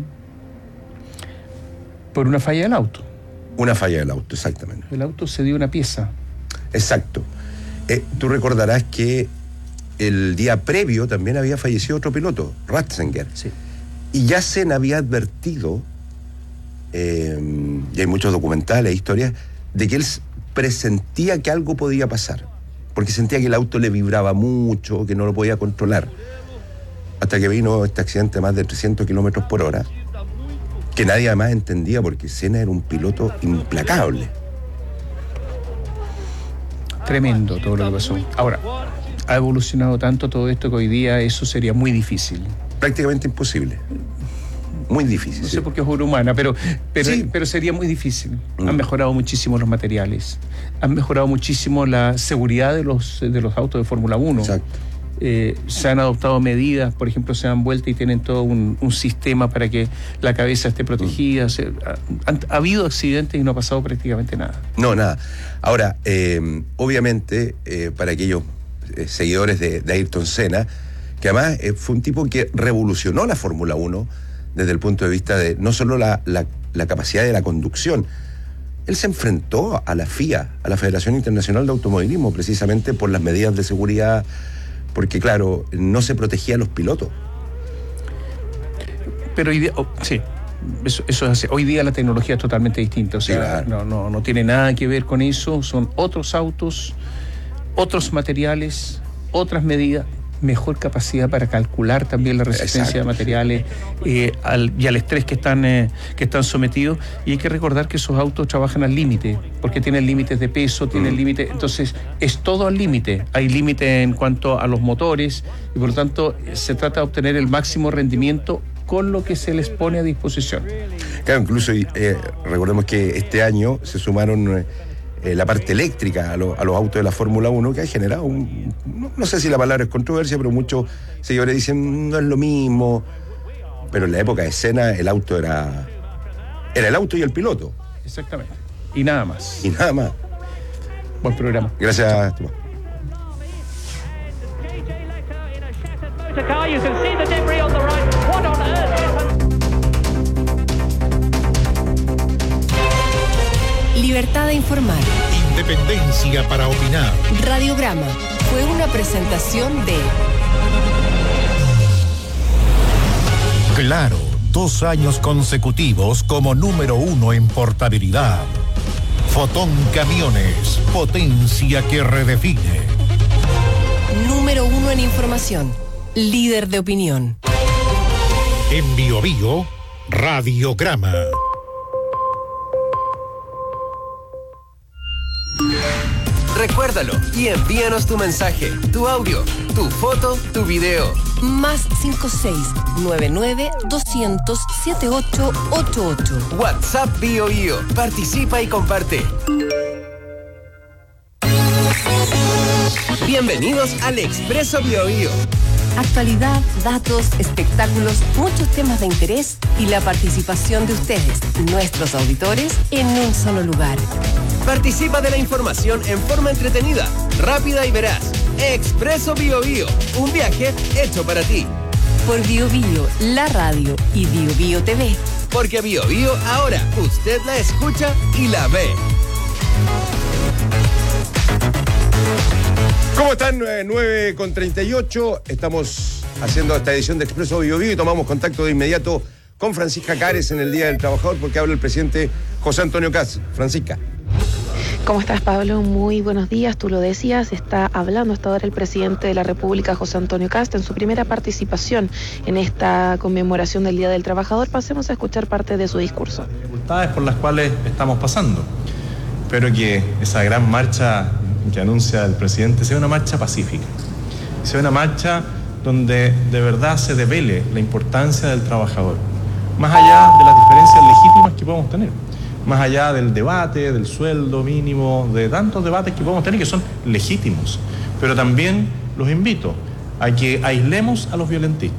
Por una falla del auto. Una falla del auto, exactamente. El auto se dio una pieza. Exacto. Eh, tú recordarás que el día previo también había fallecido otro piloto, Ratzinger. Sí. Y ya Senna había advertido, eh, y hay muchos documentales, historias, de que él presentía que algo podía pasar, porque sentía que el auto le vibraba mucho, que no lo podía controlar. Hasta que vino este accidente de más de trescientos kilómetros por hora, que nadie además entendía, porque Senna era un piloto implacable. Tremendo todo lo que pasó. Ahora, ha evolucionado tanto todo esto que hoy día eso sería muy difícil. Prácticamente imposible. Muy difícil. No sé por qué es obra humana, pero, pero, Sí. pero sería muy difícil. Mm. Han mejorado muchísimo los materiales. Han mejorado muchísimo la seguridad de los, de los autos de Fórmula uno. Exacto. Eh, se han adoptado medidas, por ejemplo, se dan vuelta y tienen todo un, un sistema para que la cabeza esté protegida. Mm. Se, ha, han- ha habido accidentes y no ha pasado prácticamente nada. No, nada. Ahora, eh, obviamente, eh, para aquellos eh, seguidores de, de Ayrton Senna, que además eh, fue un tipo que revolucionó la Fórmula uno desde el punto de vista de no solo la, la, la capacidad de la conducción. Él se enfrentó a la F I A, a la Federación Internacional de Automovilismo, precisamente por las medidas de seguridad, porque claro, no se protegía a los pilotos. Pero hoy día, oh, sí, eso, eso es así. Hoy día la tecnología es totalmente distinta. O sea, Sí, claro. no, no, no tiene nada que ver con eso. Son otros autos, otros materiales, otras medidas, mejor capacidad para calcular también la resistencia Exacto. de materiales eh, al, y al estrés que están, eh, que están sometidos. Y hay que recordar que esos autos trabajan al límite, porque tienen límites de peso, tienen Mm. límites. Entonces, es todo al límite. Hay límite en cuanto a los motores y por lo tanto se trata de obtener el máximo rendimiento con lo que se les pone a disposición. Claro, incluso eh, recordemos que este año se sumaron eh, la parte eléctrica a, lo- a los autos de la Fórmula uno, que ha generado un... No, no sé si la palabra es controversia, pero muchos seguidores dicen no es lo mismo. Pero en la época de Senna el auto era... Era el auto y el piloto. Exactamente. Y nada más. Y nada más. Buen programa. Gracias, Tomás. You can see the debris on the right. What on earth? Libertad de informar. Independencia para opinar. Radiograma fue una presentación de Claro, dos años consecutivos como número uno en portabilidad. Fotón Camiones, potencia que redefine. número uno en información, líder de opinión. En Bio Bio, Radiograma. Recuérdalo y envíanos tu mensaje, tu audio, tu foto, tu video. Más cinco seis nueve nueve dos cero cero siete ocho ocho ocho. WhatsApp Bio Bio. Participa y comparte. Bienvenidos al Expreso Bio Bio. Actualidad, datos, espectáculos, muchos temas de interés y la participación de ustedes, nuestros auditores, en un solo lugar. Participa de la información en forma entretenida, rápida y veraz. Expreso Bio Bio, un viaje hecho para ti. Por Bio Bio, la radio y Bio Bio T V. Porque Bio Bio ahora usted la escucha y la ve. ¿Cómo están? nueve con treinta y ocho. Estamos haciendo esta edición de Expreso Bio Bio y tomamos contacto de inmediato con Francisca Cares en el Día del Trabajador porque habla el presidente José Antonio Kast. Francisca. ¿Cómo estás, Pablo? Muy buenos días. Tú lo decías, está hablando hasta ahora el presidente de la República, José Antonio Kast, en su primera participación en esta conmemoración del Día del Trabajador. Pasemos a escuchar parte de su discurso. Dificultades por las cuales estamos pasando. Espero que esa gran marcha que anuncia el presidente sea una marcha pacífica, sea una marcha donde de verdad se devele la importancia del trabajador, más allá de las diferencias legítimas que podemos tener, más allá del debate, del sueldo mínimo, de tantos debates que podemos tener que son legítimos, pero también los invito a que aislemos a los violentistas.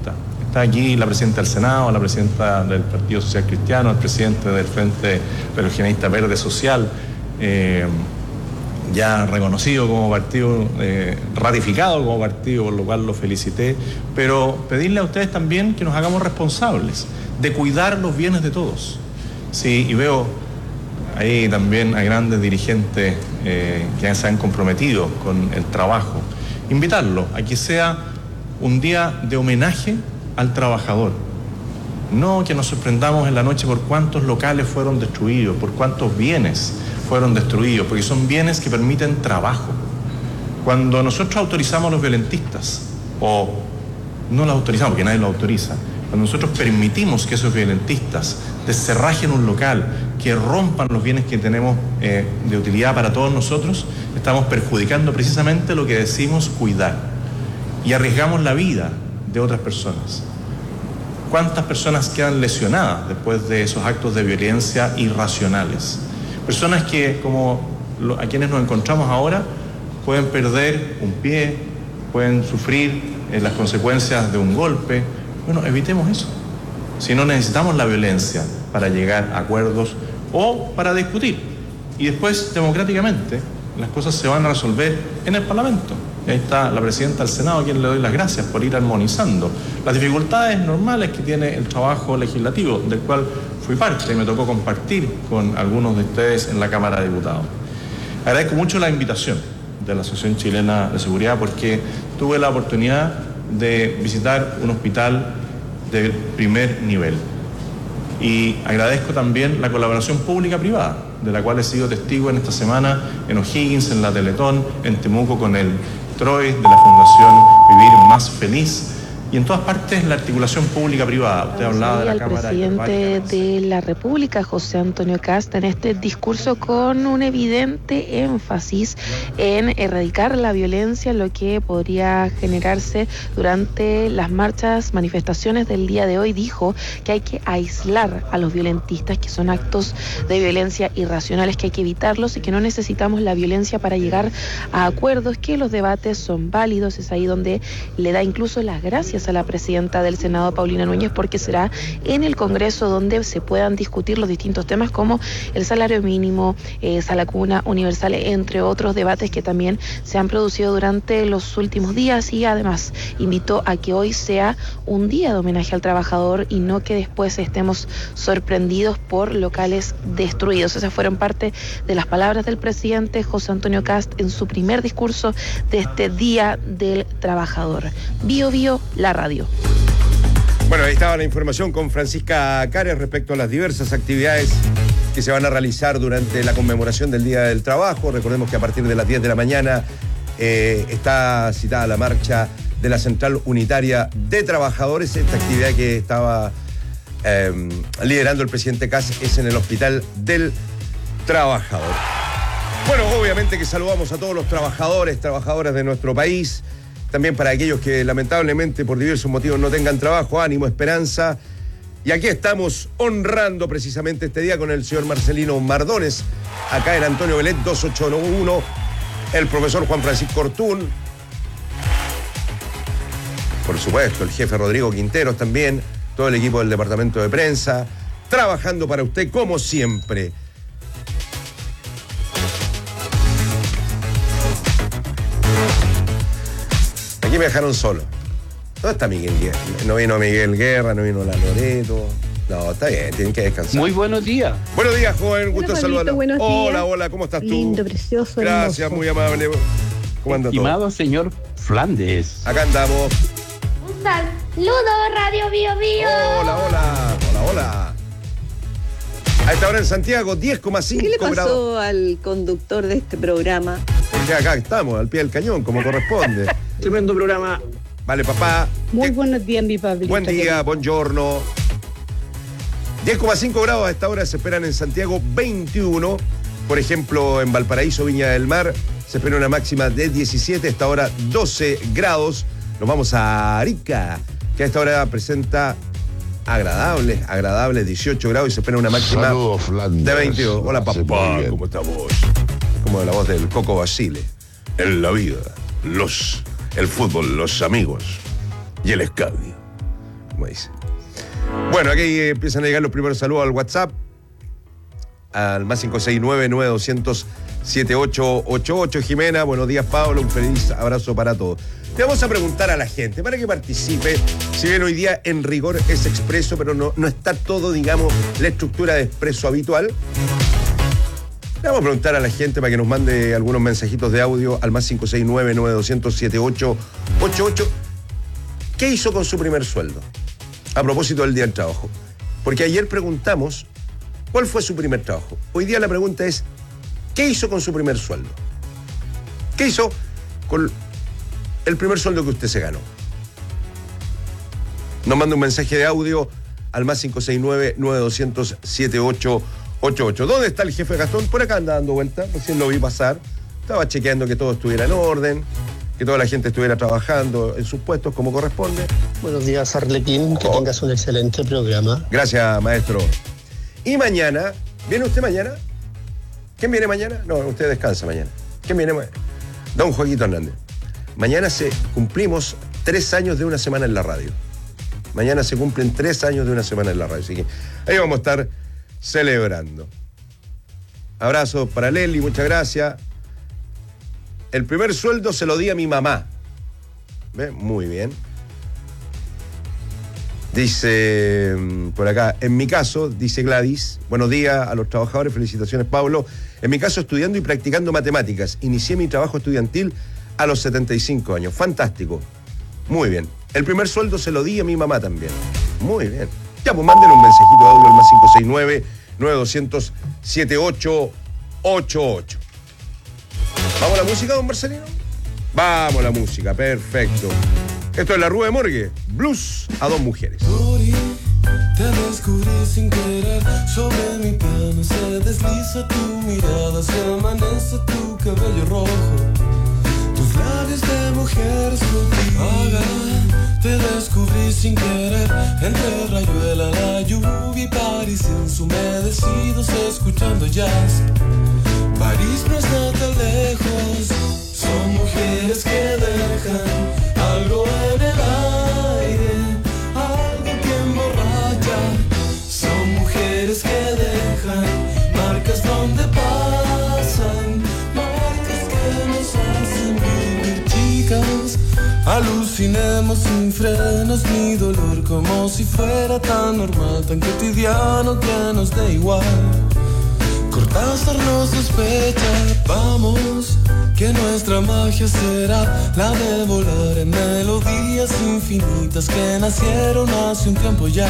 Está aquí la presidenta del Senado, la presidenta del Partido Social Cristiano, el presidente del Frente Religionista Verde Social, eh, ya reconocido como partido, eh, ratificado como partido, por lo cual lo felicité, pero pedirle a ustedes también que nos hagamos responsables de cuidar los bienes de todos. Sí, y veo ahí también a grandes dirigentes eh, que se han comprometido con el trabajo. Invitarlos a que sea un día de homenaje al trabajador. No que nos sorprendamos en la noche por cuántos locales fueron destruidos, por cuántos bienes fueron destruidos, porque son bienes que permiten trabajo. Cuando nosotros autorizamos a los violentistas, o no los autorizamos, porque nadie los autoriza, cuando nosotros permitimos que esos violentistas descerrajen un local, que rompan los bienes que tenemos eh, de utilidad para todos nosotros, estamos perjudicando precisamente lo que decimos cuidar. Y arriesgamos la vida de otras personas. ¿Cuántas personas quedan lesionadas después de esos actos de violencia irracionales? Personas que, como a quienes nos encontramos ahora, pueden perder un pie, pueden sufrir eh, las consecuencias de un golpe. Bueno, evitemos eso. Si no, necesitamos la violencia para llegar a acuerdos o para discutir. Y después, democráticamente, las cosas se van a resolver en el Parlamento. Y ahí está la presidenta del Senado, a quien le doy las gracias por ir armonizando las dificultades normales que tiene el trabajo legislativo, del cual fui parte y me tocó compartir con algunos de ustedes en la Cámara de Diputados. Agradezco mucho la invitación de la Asociación Chilena de Seguridad, porque tuve la oportunidad de visitar un hospital de primer nivel. Y agradezco también la colaboración pública-privada, de la cual he sido testigo en esta semana en O'Higgins, en la Teletón, en Temuco con el T R O I de la Fundación Vivir Más Feliz, y en todas partes la articulación pública-privada. Usted hablaba de la el Cámara. presidente de la República, José Antonio Kast, en este discurso con un evidente énfasis en erradicar la violencia, lo que podría generarse durante las marchas, manifestaciones del día de hoy. Dijo que hay que aislar a los violentistas, que son actos de violencia irracionales, que hay que evitarlos y que no necesitamos la violencia para llegar a acuerdos, que los debates son válidos. Es ahí donde le da incluso las gracias a la presidenta del Senado, Paulina Núñez, porque será en el Congreso donde se puedan discutir los distintos temas como el salario mínimo, eh, sala cuna universal, entre otros debates que también se han producido durante los últimos días. Y además invitó a que hoy sea un día de homenaje al trabajador y no que después estemos sorprendidos por locales destruidos. Esas fueron parte de las palabras del presidente José Antonio Kast en su primer discurso de este Día del Trabajador. Bio Bio, la radio. Bueno, ahí estaba la información con Francisca Cares respecto a las diversas actividades que se van a realizar durante la conmemoración del Día del Trabajo. Recordemos que a partir de las diez de la mañana eh, está citada la marcha de la Central Unitaria de Trabajadores. Esta actividad que estaba eh, liderando el presidente Kast es en el Hospital del Trabajador. Bueno, obviamente que saludamos a todos los trabajadores, trabajadoras de nuestro país. También para aquellos que lamentablemente por diversos motivos no tengan trabajo, ánimo, esperanza. Y aquí estamos honrando precisamente este día con el señor Marcelino Mardones, acá en Antonio Belet dos ocho uno, el profesor Juan Francisco Ortún, por supuesto, el jefe Rodrigo Quinteros también, todo el equipo del departamento de prensa, trabajando para usted como siempre. Aquí me dejaron solo. ¿Dónde está Miguel Guerra? No vino Miguel Guerra, no vino la Loreto. No, está bien, tienen que descansar. Muy buenos días. Buenos días, joven. Gusto Hola, saludarlo. buenos hola, días. hola, ¿cómo estás tú? Lindo, precioso, Gracias, hermoso. muy amable. ¿Cómo anda todo? Estimado señor Flandes. Acá andamos. Un saludo, Radio Bio Bio. Hola, hola, hola, hola. A esta hora en Santiago, diez coma cinco ¿Qué le pasó grados. al conductor de este programa? Porque acá estamos, al pie del cañón, como corresponde. Tremendo programa. Vale, papá. Muy buenos días, mi Pablito. Buen día, buongiorno. diez coma cinco grados a esta hora se esperan en Santiago, veintiuno. Por ejemplo, en Valparaíso, Viña del Mar, se espera una máxima de diecisiete, a esta hora doce grados. Nos vamos a Arica, que a esta hora presenta agradables, agradables agradables, dieciocho grados y se espera una máxima Saludos, Flanders. de veintidós. Hola, Lo hace papá, muy bien. ¿cómo estamos? Como la voz del Coco Basile. En la vida, los, el fútbol, los amigos y el escabio. como dice. Bueno, aquí eh, empiezan a llegar los primeros saludos al WhatsApp. Al más cinco seis nueve, nueve dos cero cero, siete ocho ocho ocho. Jimena, buenos días, Pablo. Un feliz abrazo para todos. Le vamos a preguntar a la gente para que participe. Si bien hoy día en rigor es expreso, pero no, no está todo, digamos, la estructura de expreso habitual. Le vamos a preguntar a la gente para que nos mande algunos mensajitos de audio al más cinco seis nueve, nueve dos cero cero, siete ocho ocho ocho. ¿Qué hizo con su primer sueldo? A propósito del Día del Trabajo. Porque ayer preguntamos cuál fue su primer trabajo. Hoy día la pregunta es, ¿qué hizo con su primer sueldo? ¿Qué hizo con el primer sueldo que usted se ganó? Nos manda un mensaje de audio al más cinco seis nueve, nueve dos cero cero, siete ocho ocho ocho. ¿Dónde está el jefe Gastón? Por acá anda dando vuelta, recién lo vi pasar. Estaba chequeando que todo estuviera en orden, que toda la gente estuviera trabajando en sus puestos como corresponde. Buenos días, Arlequín, que oh. tengas un excelente programa. Gracias, maestro. Y mañana, ¿viene usted mañana? ¿Quién viene mañana? No, usted descansa mañana. ¿Quién viene mañana? Don Joaquito Hernández. Mañana se cumplimos tres años de una semana en la radio. Mañana se cumplen tres años de una semana en la radio. Así que ahí vamos a estar celebrando. Abrazo para Leli, muchas gracias. El primer sueldo se lo di a mi mamá. ¿Ve? Muy bien. Dice por acá, en mi caso, dice Gladys, buenos días a los trabajadores, felicitaciones, Pablo. En mi caso, estudiando y practicando matemáticas. Inicié mi trabajo estudiantil a los setenta y cinco años. Fantástico. Muy bien. El primer sueldo se lo di a mi mamá también. Muy bien. Ya, pues mándenle un mensajito de audio al más cinco seis nueve, nueve dos cero cero, siete ocho ocho ocho. ¿Vamos a la música, don Marcelino? Vamos a la música, perfecto. Esto es La Rúa de Morgue, blues a dos mujeres. Te descubrí sin querer, sobre mi piano se desliza tu mirada, se amanece tu cabello rojo, tus labios de mujer sutil. Haga, te descubrí sin querer, entre rayuela, la lluvia y París ensumedecidos escuchando jazz. París no está tan lejos, son mujeres que dejan algo en el aire, algo que emborracha. Son mujeres que dejan marcas donde pasan, marcas que nos hacen vivir. Chicas, alucinemos sin frenos ni dolor, como si fuera tan normal, tan cotidiano que nos dé igual. Cortázar nos sospecha, vamos, que nuestra magia será la de volar en melodías infinitas que nacieron hace un tiempo ya.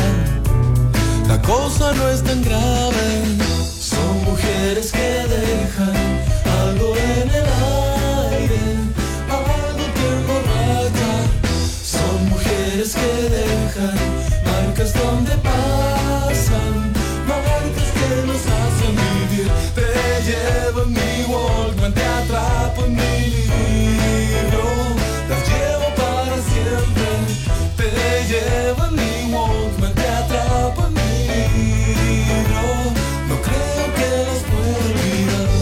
La cosa no es tan grave, son mujeres que dejan algo en el aire, algo que emborracha. Son mujeres que dejan marcas donde pasan, marcas que nos hacen vivir. Te llevo en mi Walkman, te atrapo en mi libro, las llevo para siempre. Te llevo en mi Walkman, te atrapo en mi libro, no creo que las pueda olvidar.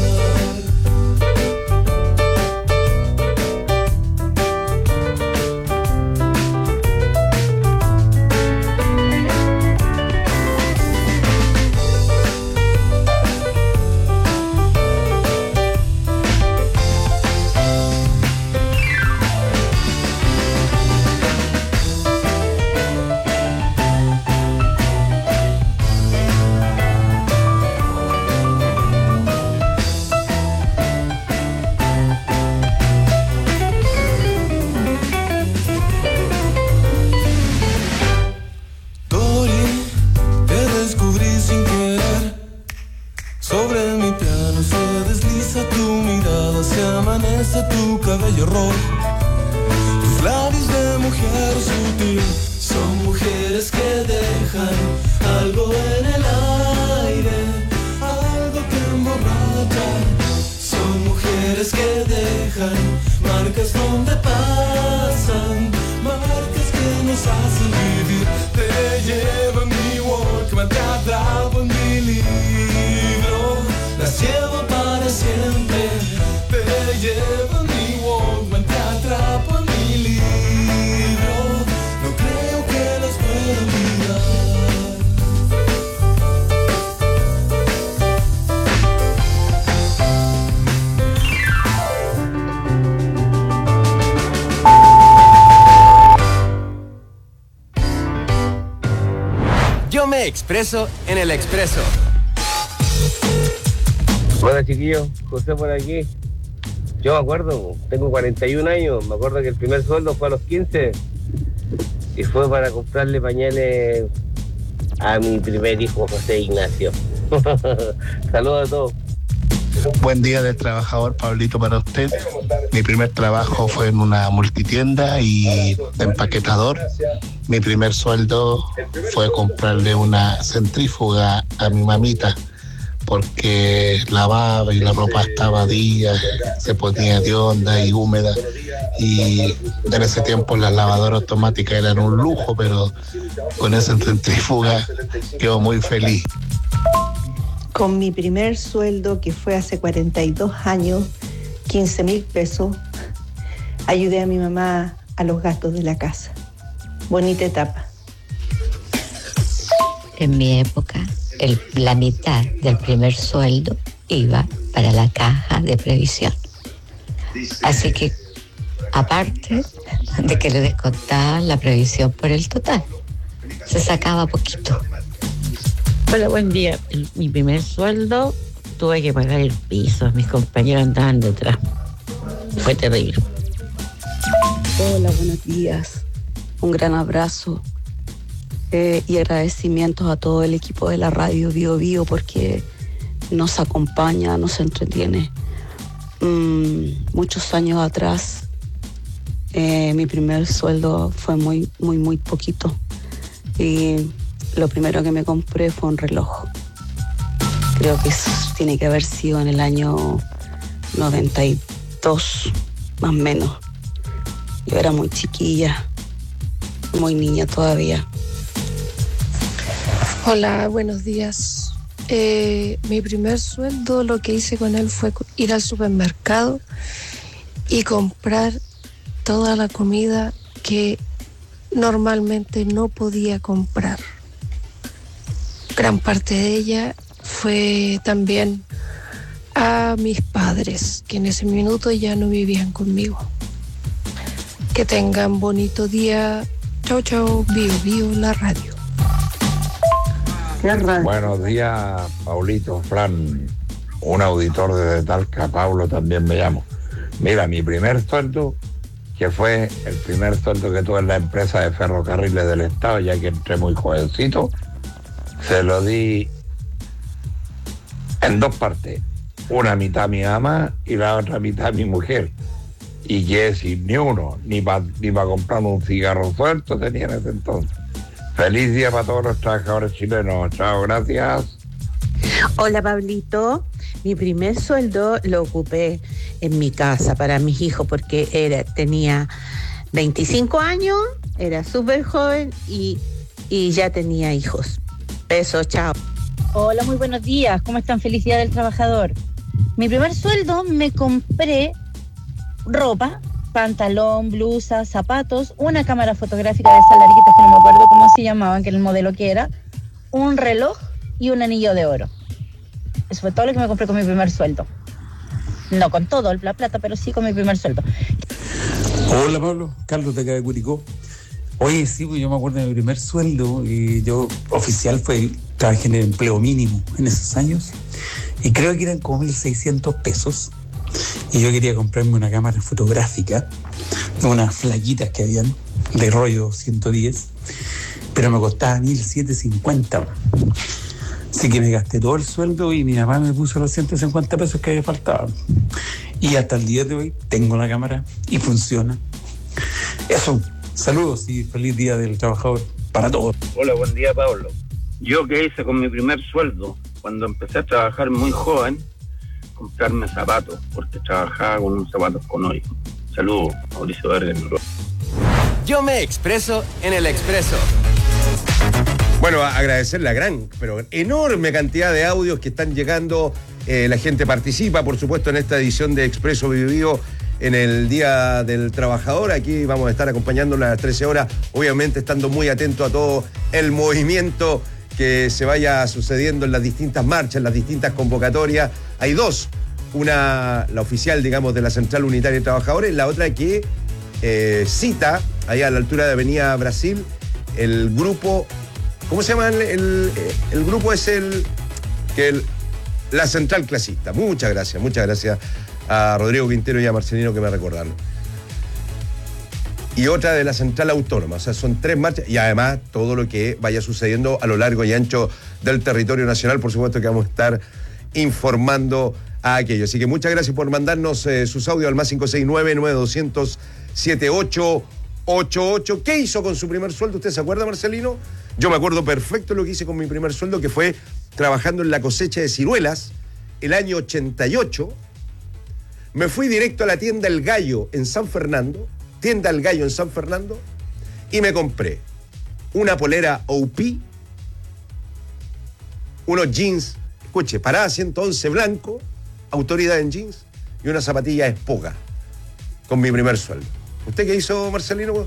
Tu cabello rojo, tus labios de mujer sutil. Son mujeres que dejan algo en el aire, algo que emborracha. Son mujeres que dejan marcas donde pasan, marcas que nos hacen vivir. Te llevo en mi Walkman, te atrapo en mi libro, las llevo para siempre. Te llevo en mi Walkman, te atrapo en mi libro, no creo que las pueda Expreso en el Expreso. Hola chiquillos, José por aquí. Yo me acuerdo, tengo cuarenta y un años, me acuerdo que el primer sueldo fue a los quince y fue para comprarle pañales a mi primer hijo, José Ignacio. Saludos a todos. Buen día del trabajador, Pablito, para usted. Mi primer trabajo fue en una multitienda y de empaquetador. Mi primer sueldo fue comprarle una centrífuga a mi mamita porque lavaba y la ropa estaba día, se ponía de onda y húmeda. Y en ese tiempo las lavadoras automáticas eran un lujo, pero con esa centrífuga quedó muy feliz. Con mi primer sueldo, que fue hace cuarenta y dos años, quince mil pesos, ayudé a mi mamá a los gastos de la casa. Bonita etapa. En mi época, el, la mitad del primer sueldo iba para la caja de previsión. Así que, aparte de que le descontaban la previsión por el total, se sacaba poquito. Hola, buen día. El, mi primer sueldo tuve que pagar el piso. Mis compañeros andaban detrás. Fue terrible. Hola, buenos días. Un gran abrazo eh, y agradecimientos a todo el equipo de la radio Bio Bio porque nos acompaña, nos entretiene. Mm, muchos años atrás, eh, mi primer sueldo fue muy, muy, muy poquito. Y lo primero que me compré fue un reloj. Creo que eso tiene que haber sido en el año noventa y dos, más o menos. Yo era muy chiquilla, muy niña todavía. Hola, buenos días. Eh, mi primer sueldo, lo que hice con él fue ir al supermercado y comprar toda la comida que normalmente no podía comprar. Gran parte de ella fue también a mis padres, que en ese minuto ya no vivían conmigo. Que tengan bonito día. Chau, chau, Bio Bio, la radio. Buenos días, Paulito, Fran, un auditor desde Talca, Pablo también me llamo. Mira, mi primer sueldo, que fue el primer sueldo que tuve en la empresa de ferrocarriles del Estado, ya que entré muy jovencito, se lo di en dos partes, una mitad a mi mamá y la otra mitad a mi mujer. Y que decir, ni uno, ni para ni pa comprarme un cigarro suelto tenía en ese entonces. Feliz día para todos los trabajadores chilenos. Chao, gracias. Hola, Pablito. Mi primer sueldo lo ocupé en mi casa para mis hijos porque era, tenía veinticinco años, era súper joven y, y ya tenía hijos. Besos, chao. Hola, muy buenos días. ¿Cómo están? Feliz Día del Trabajador. Mi primer sueldo me compré ropa, pantalón, blusa, zapatos, una cámara fotográfica de esas larguitas que no me acuerdo cómo se llamaban, que era el modelo que era, un reloj y un anillo de oro. Eso fue todo lo que me compré con mi primer sueldo. No con todo la plata, pero sí con mi primer sueldo. Hola Pablo, Carlos de acá de Curicó. Oye, sí, pues yo me acuerdo de mi primer sueldo y yo oficial fue, trabajé en el empleo mínimo en esos años y creo que eran como mil seiscientos pesos y yo quería comprarme una cámara fotográfica, unas flaquitas que habían de rollo ciento diez, pero me costaba mil setecientos cincuenta. Así que me gasté todo el sueldo y mi mamá me puso los ciento cincuenta pesos que había faltado. Y hasta el día de hoy tengo la cámara y funciona. Eso, saludos y feliz Día del Trabajador para todos. Hola, buen día, Pablo. Yo que hice con mi primer sueldo, cuando empecé a trabajar muy joven, comprarme zapatos, porque trabajaba con unos zapatos con hoy. Saludos, Mauricio Verde. Yo me expreso en el Expreso. Bueno, agradecer la gran, pero enorme cantidad de audios que están llegando. Eh, la gente participa, por supuesto, en esta edición de Expreso Bio Bio en el Día del Trabajador. Aquí vamos a estar acompañándola a las trece horas, obviamente estando muy atento a todo el movimiento que se vaya sucediendo en las distintas marchas, en las distintas convocatorias. Hay dos, una, la oficial, digamos, de la Central Unitaria de Trabajadores, la otra que eh, cita, ahí a la altura de Avenida Brasil, el grupo ¿Cómo se llama el, el, el grupo? Es el, que el la Central Clasista. Muchas gracias, muchas gracias a Rodrigo Quintero y a Marcelino que me recordaron. Y otra de la Central Autónoma. O sea, son tres marchas y además todo lo que vaya sucediendo a lo largo y ancho del territorio nacional, por supuesto que vamos a estar informando a aquello. Así que muchas gracias por mandarnos eh, sus audios al más cinco seis nueve, nueve dos cero cero, siete ocho ocho ocho. ¿Qué hizo con su primer sueldo? ¿Usted se acuerda, Marcelino? Yo me acuerdo perfecto lo que hice con mi primer sueldo, que fue trabajando en la cosecha de ciruelas el año ochenta y ocho. Me fui directo a la tienda El Gallo en San Fernando, tienda El Gallo en San Fernando, y me compré una polera O P, unos jeans, escuche, parada ciento once blanco, autoridad en jeans, y una zapatilla Espoga, con mi primer sueldo. ¿Usted qué hizo, Marcelino?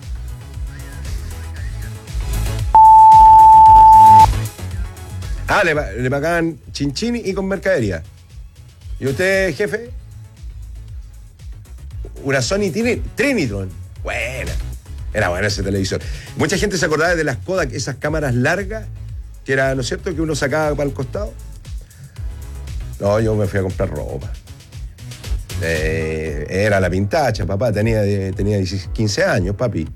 Ah, le, le pagaban chinchini y con mercadería. ¿Y usted, jefe? Una Sony Trinitron. Buena. Era buena ese televisor. Mucha gente se acordaba de las Kodak, esas cámaras largas, que era, ¿no es cierto?, que uno sacaba para el costado. No, yo me fui a comprar ropa. Eh, era la pintacha, papá. Tenía, tenía quince años, papi.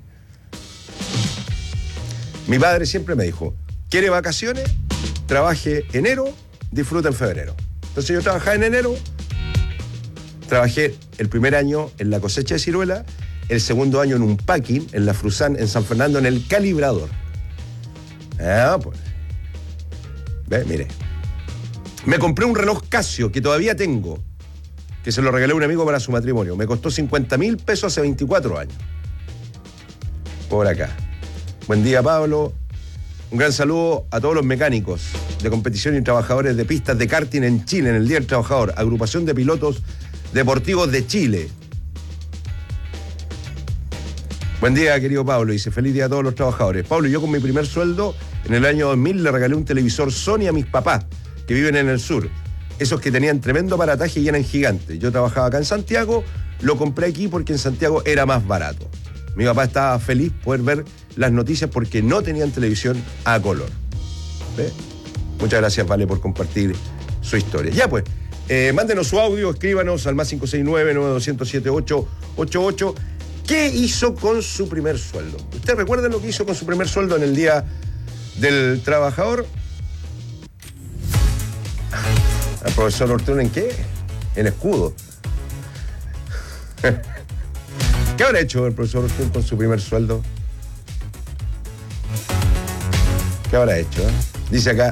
Mi padre siempre me dijo, ¿quiere vacaciones? Trabaje enero, disfruta en febrero. Entonces yo trabajaba en enero, trabajé el primer año en la cosecha de ciruela, el segundo año en un packing, en la Frusan, en San Fernando, en el calibrador. Ah, pues. Ve, mire. Me compré un reloj Casio que todavía tengo, que se lo regalé a un amigo para su matrimonio. Me costó cincuenta mil pesos hace veinticuatro años. Por acá. Buen día, Pablo. Un gran saludo a todos los mecánicos de competición y trabajadores de pistas de karting en Chile, en el Día del Trabajador. Agrupación de Pilotos Deportivos de Chile. Buen día, querido Pablo. Dice, feliz día a todos los trabajadores. Pablo, yo con mi primer sueldo, en el año dos mil, le regalé un televisor Sony a mis papás, que viven en el sur. Esos que tenían tremendo aparataje y eran gigantes. Yo trabajaba acá en Santiago, lo compré aquí porque en Santiago era más barato. Mi papá estaba feliz poder ver las noticias porque no tenían televisión a color. ¿Ve? Muchas gracias, Vale, por compartir su historia. Ya pues, eh, mándenos su audio, escríbanos al más cinco seis nueve, nueve dos cero cero, siete ocho ocho ocho. ¿Qué hizo con su primer sueldo? ¿Usted recuerda lo que hizo con su primer sueldo en el Día del Trabajador? ¿Al profesor Ortún en qué? En escudo. ¿Qué habrá hecho el profesor Ortún con su primer sueldo? ¿Qué habrá hecho? Eh? Dice acá.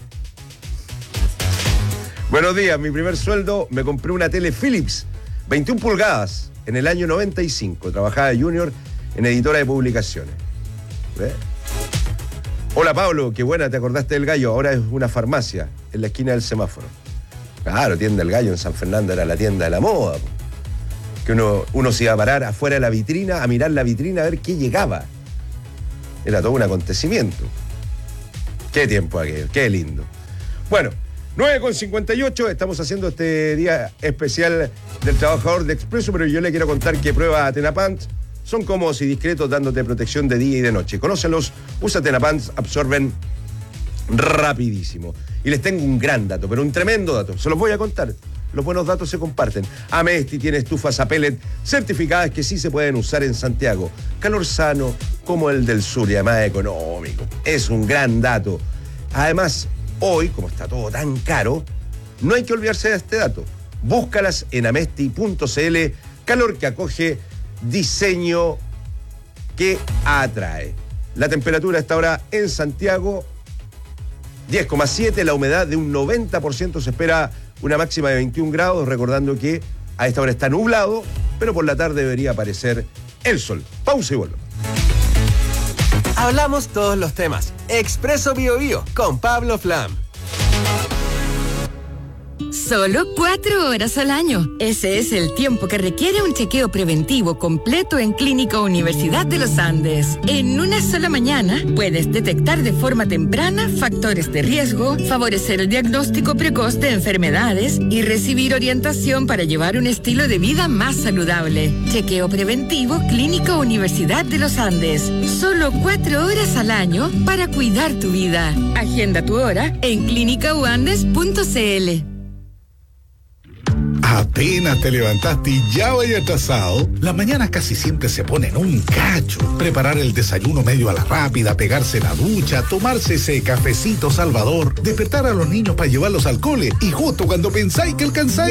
Buenos días, mi primer sueldo me compré una tele Philips, veintiuna pulgadas, en el año noventa y cinco. Trabajaba de junior en editora de publicaciones. ¿Ve? Hola, Pablo, qué buena, te acordaste del Gallo. Ahora es una farmacia en la esquina del semáforo. Claro, tienda del Gallo en San Fernando era la tienda de la moda. Que uno, uno se iba a parar afuera de la vitrina, a mirar la vitrina, a ver qué llegaba. Era todo un acontecimiento. Qué tiempo aquello, qué lindo. Bueno, nueve con cincuenta y ocho, estamos haciendo este día especial del trabajador de Expreso, pero yo le quiero contar que prueba Tenapants son cómodos y discretos, dándote protección de día y de noche. Conócelos, usa Tenapants, absorben rapidísimo. Y les tengo un gran dato, pero un tremendo dato. Se los voy a contar. Los buenos datos se comparten. Amesti tiene estufas a pellet certificadas que sí se pueden usar en Santiago. Calor sano como el del sur y además económico. Es un gran dato. Además, hoy, como está todo tan caro, no hay que olvidarse de este dato. Búscalas en amesti punto cl. Calor que acoge, diseño que atrae. La temperatura a esta hora en Santiago, diez coma siete, la humedad de un noventa por ciento, se espera una máxima de veintiún grados, recordando que a esta hora está nublado, pero por la tarde debería aparecer el sol. Pausa y vuelvo. Hablamos todos los temas. Expreso Bio Bio con Pablo Flam. Solo cuatro horas al año. Ese es el tiempo que requiere un chequeo preventivo completo en Clínica Universidad de los Andes. En una sola mañana puedes detectar de forma temprana factores de riesgo, favorecer el diagnóstico precoz de enfermedades y recibir orientación para llevar un estilo de vida más saludable. Chequeo preventivo Clínica Universidad de los Andes. Solo cuatro horas al año para cuidar tu vida. Agenda tu hora en clínica u andes punto c l. Apenas te levantaste y ya vaya atrasado. Las mañanas casi siempre se ponen un cacho. Preparar el desayuno medio a la rápida, pegarse la ducha, tomarse ese cafecito salvador, despertar a los niños para llevarlos al cole y justo cuando pensáis que alcanzáis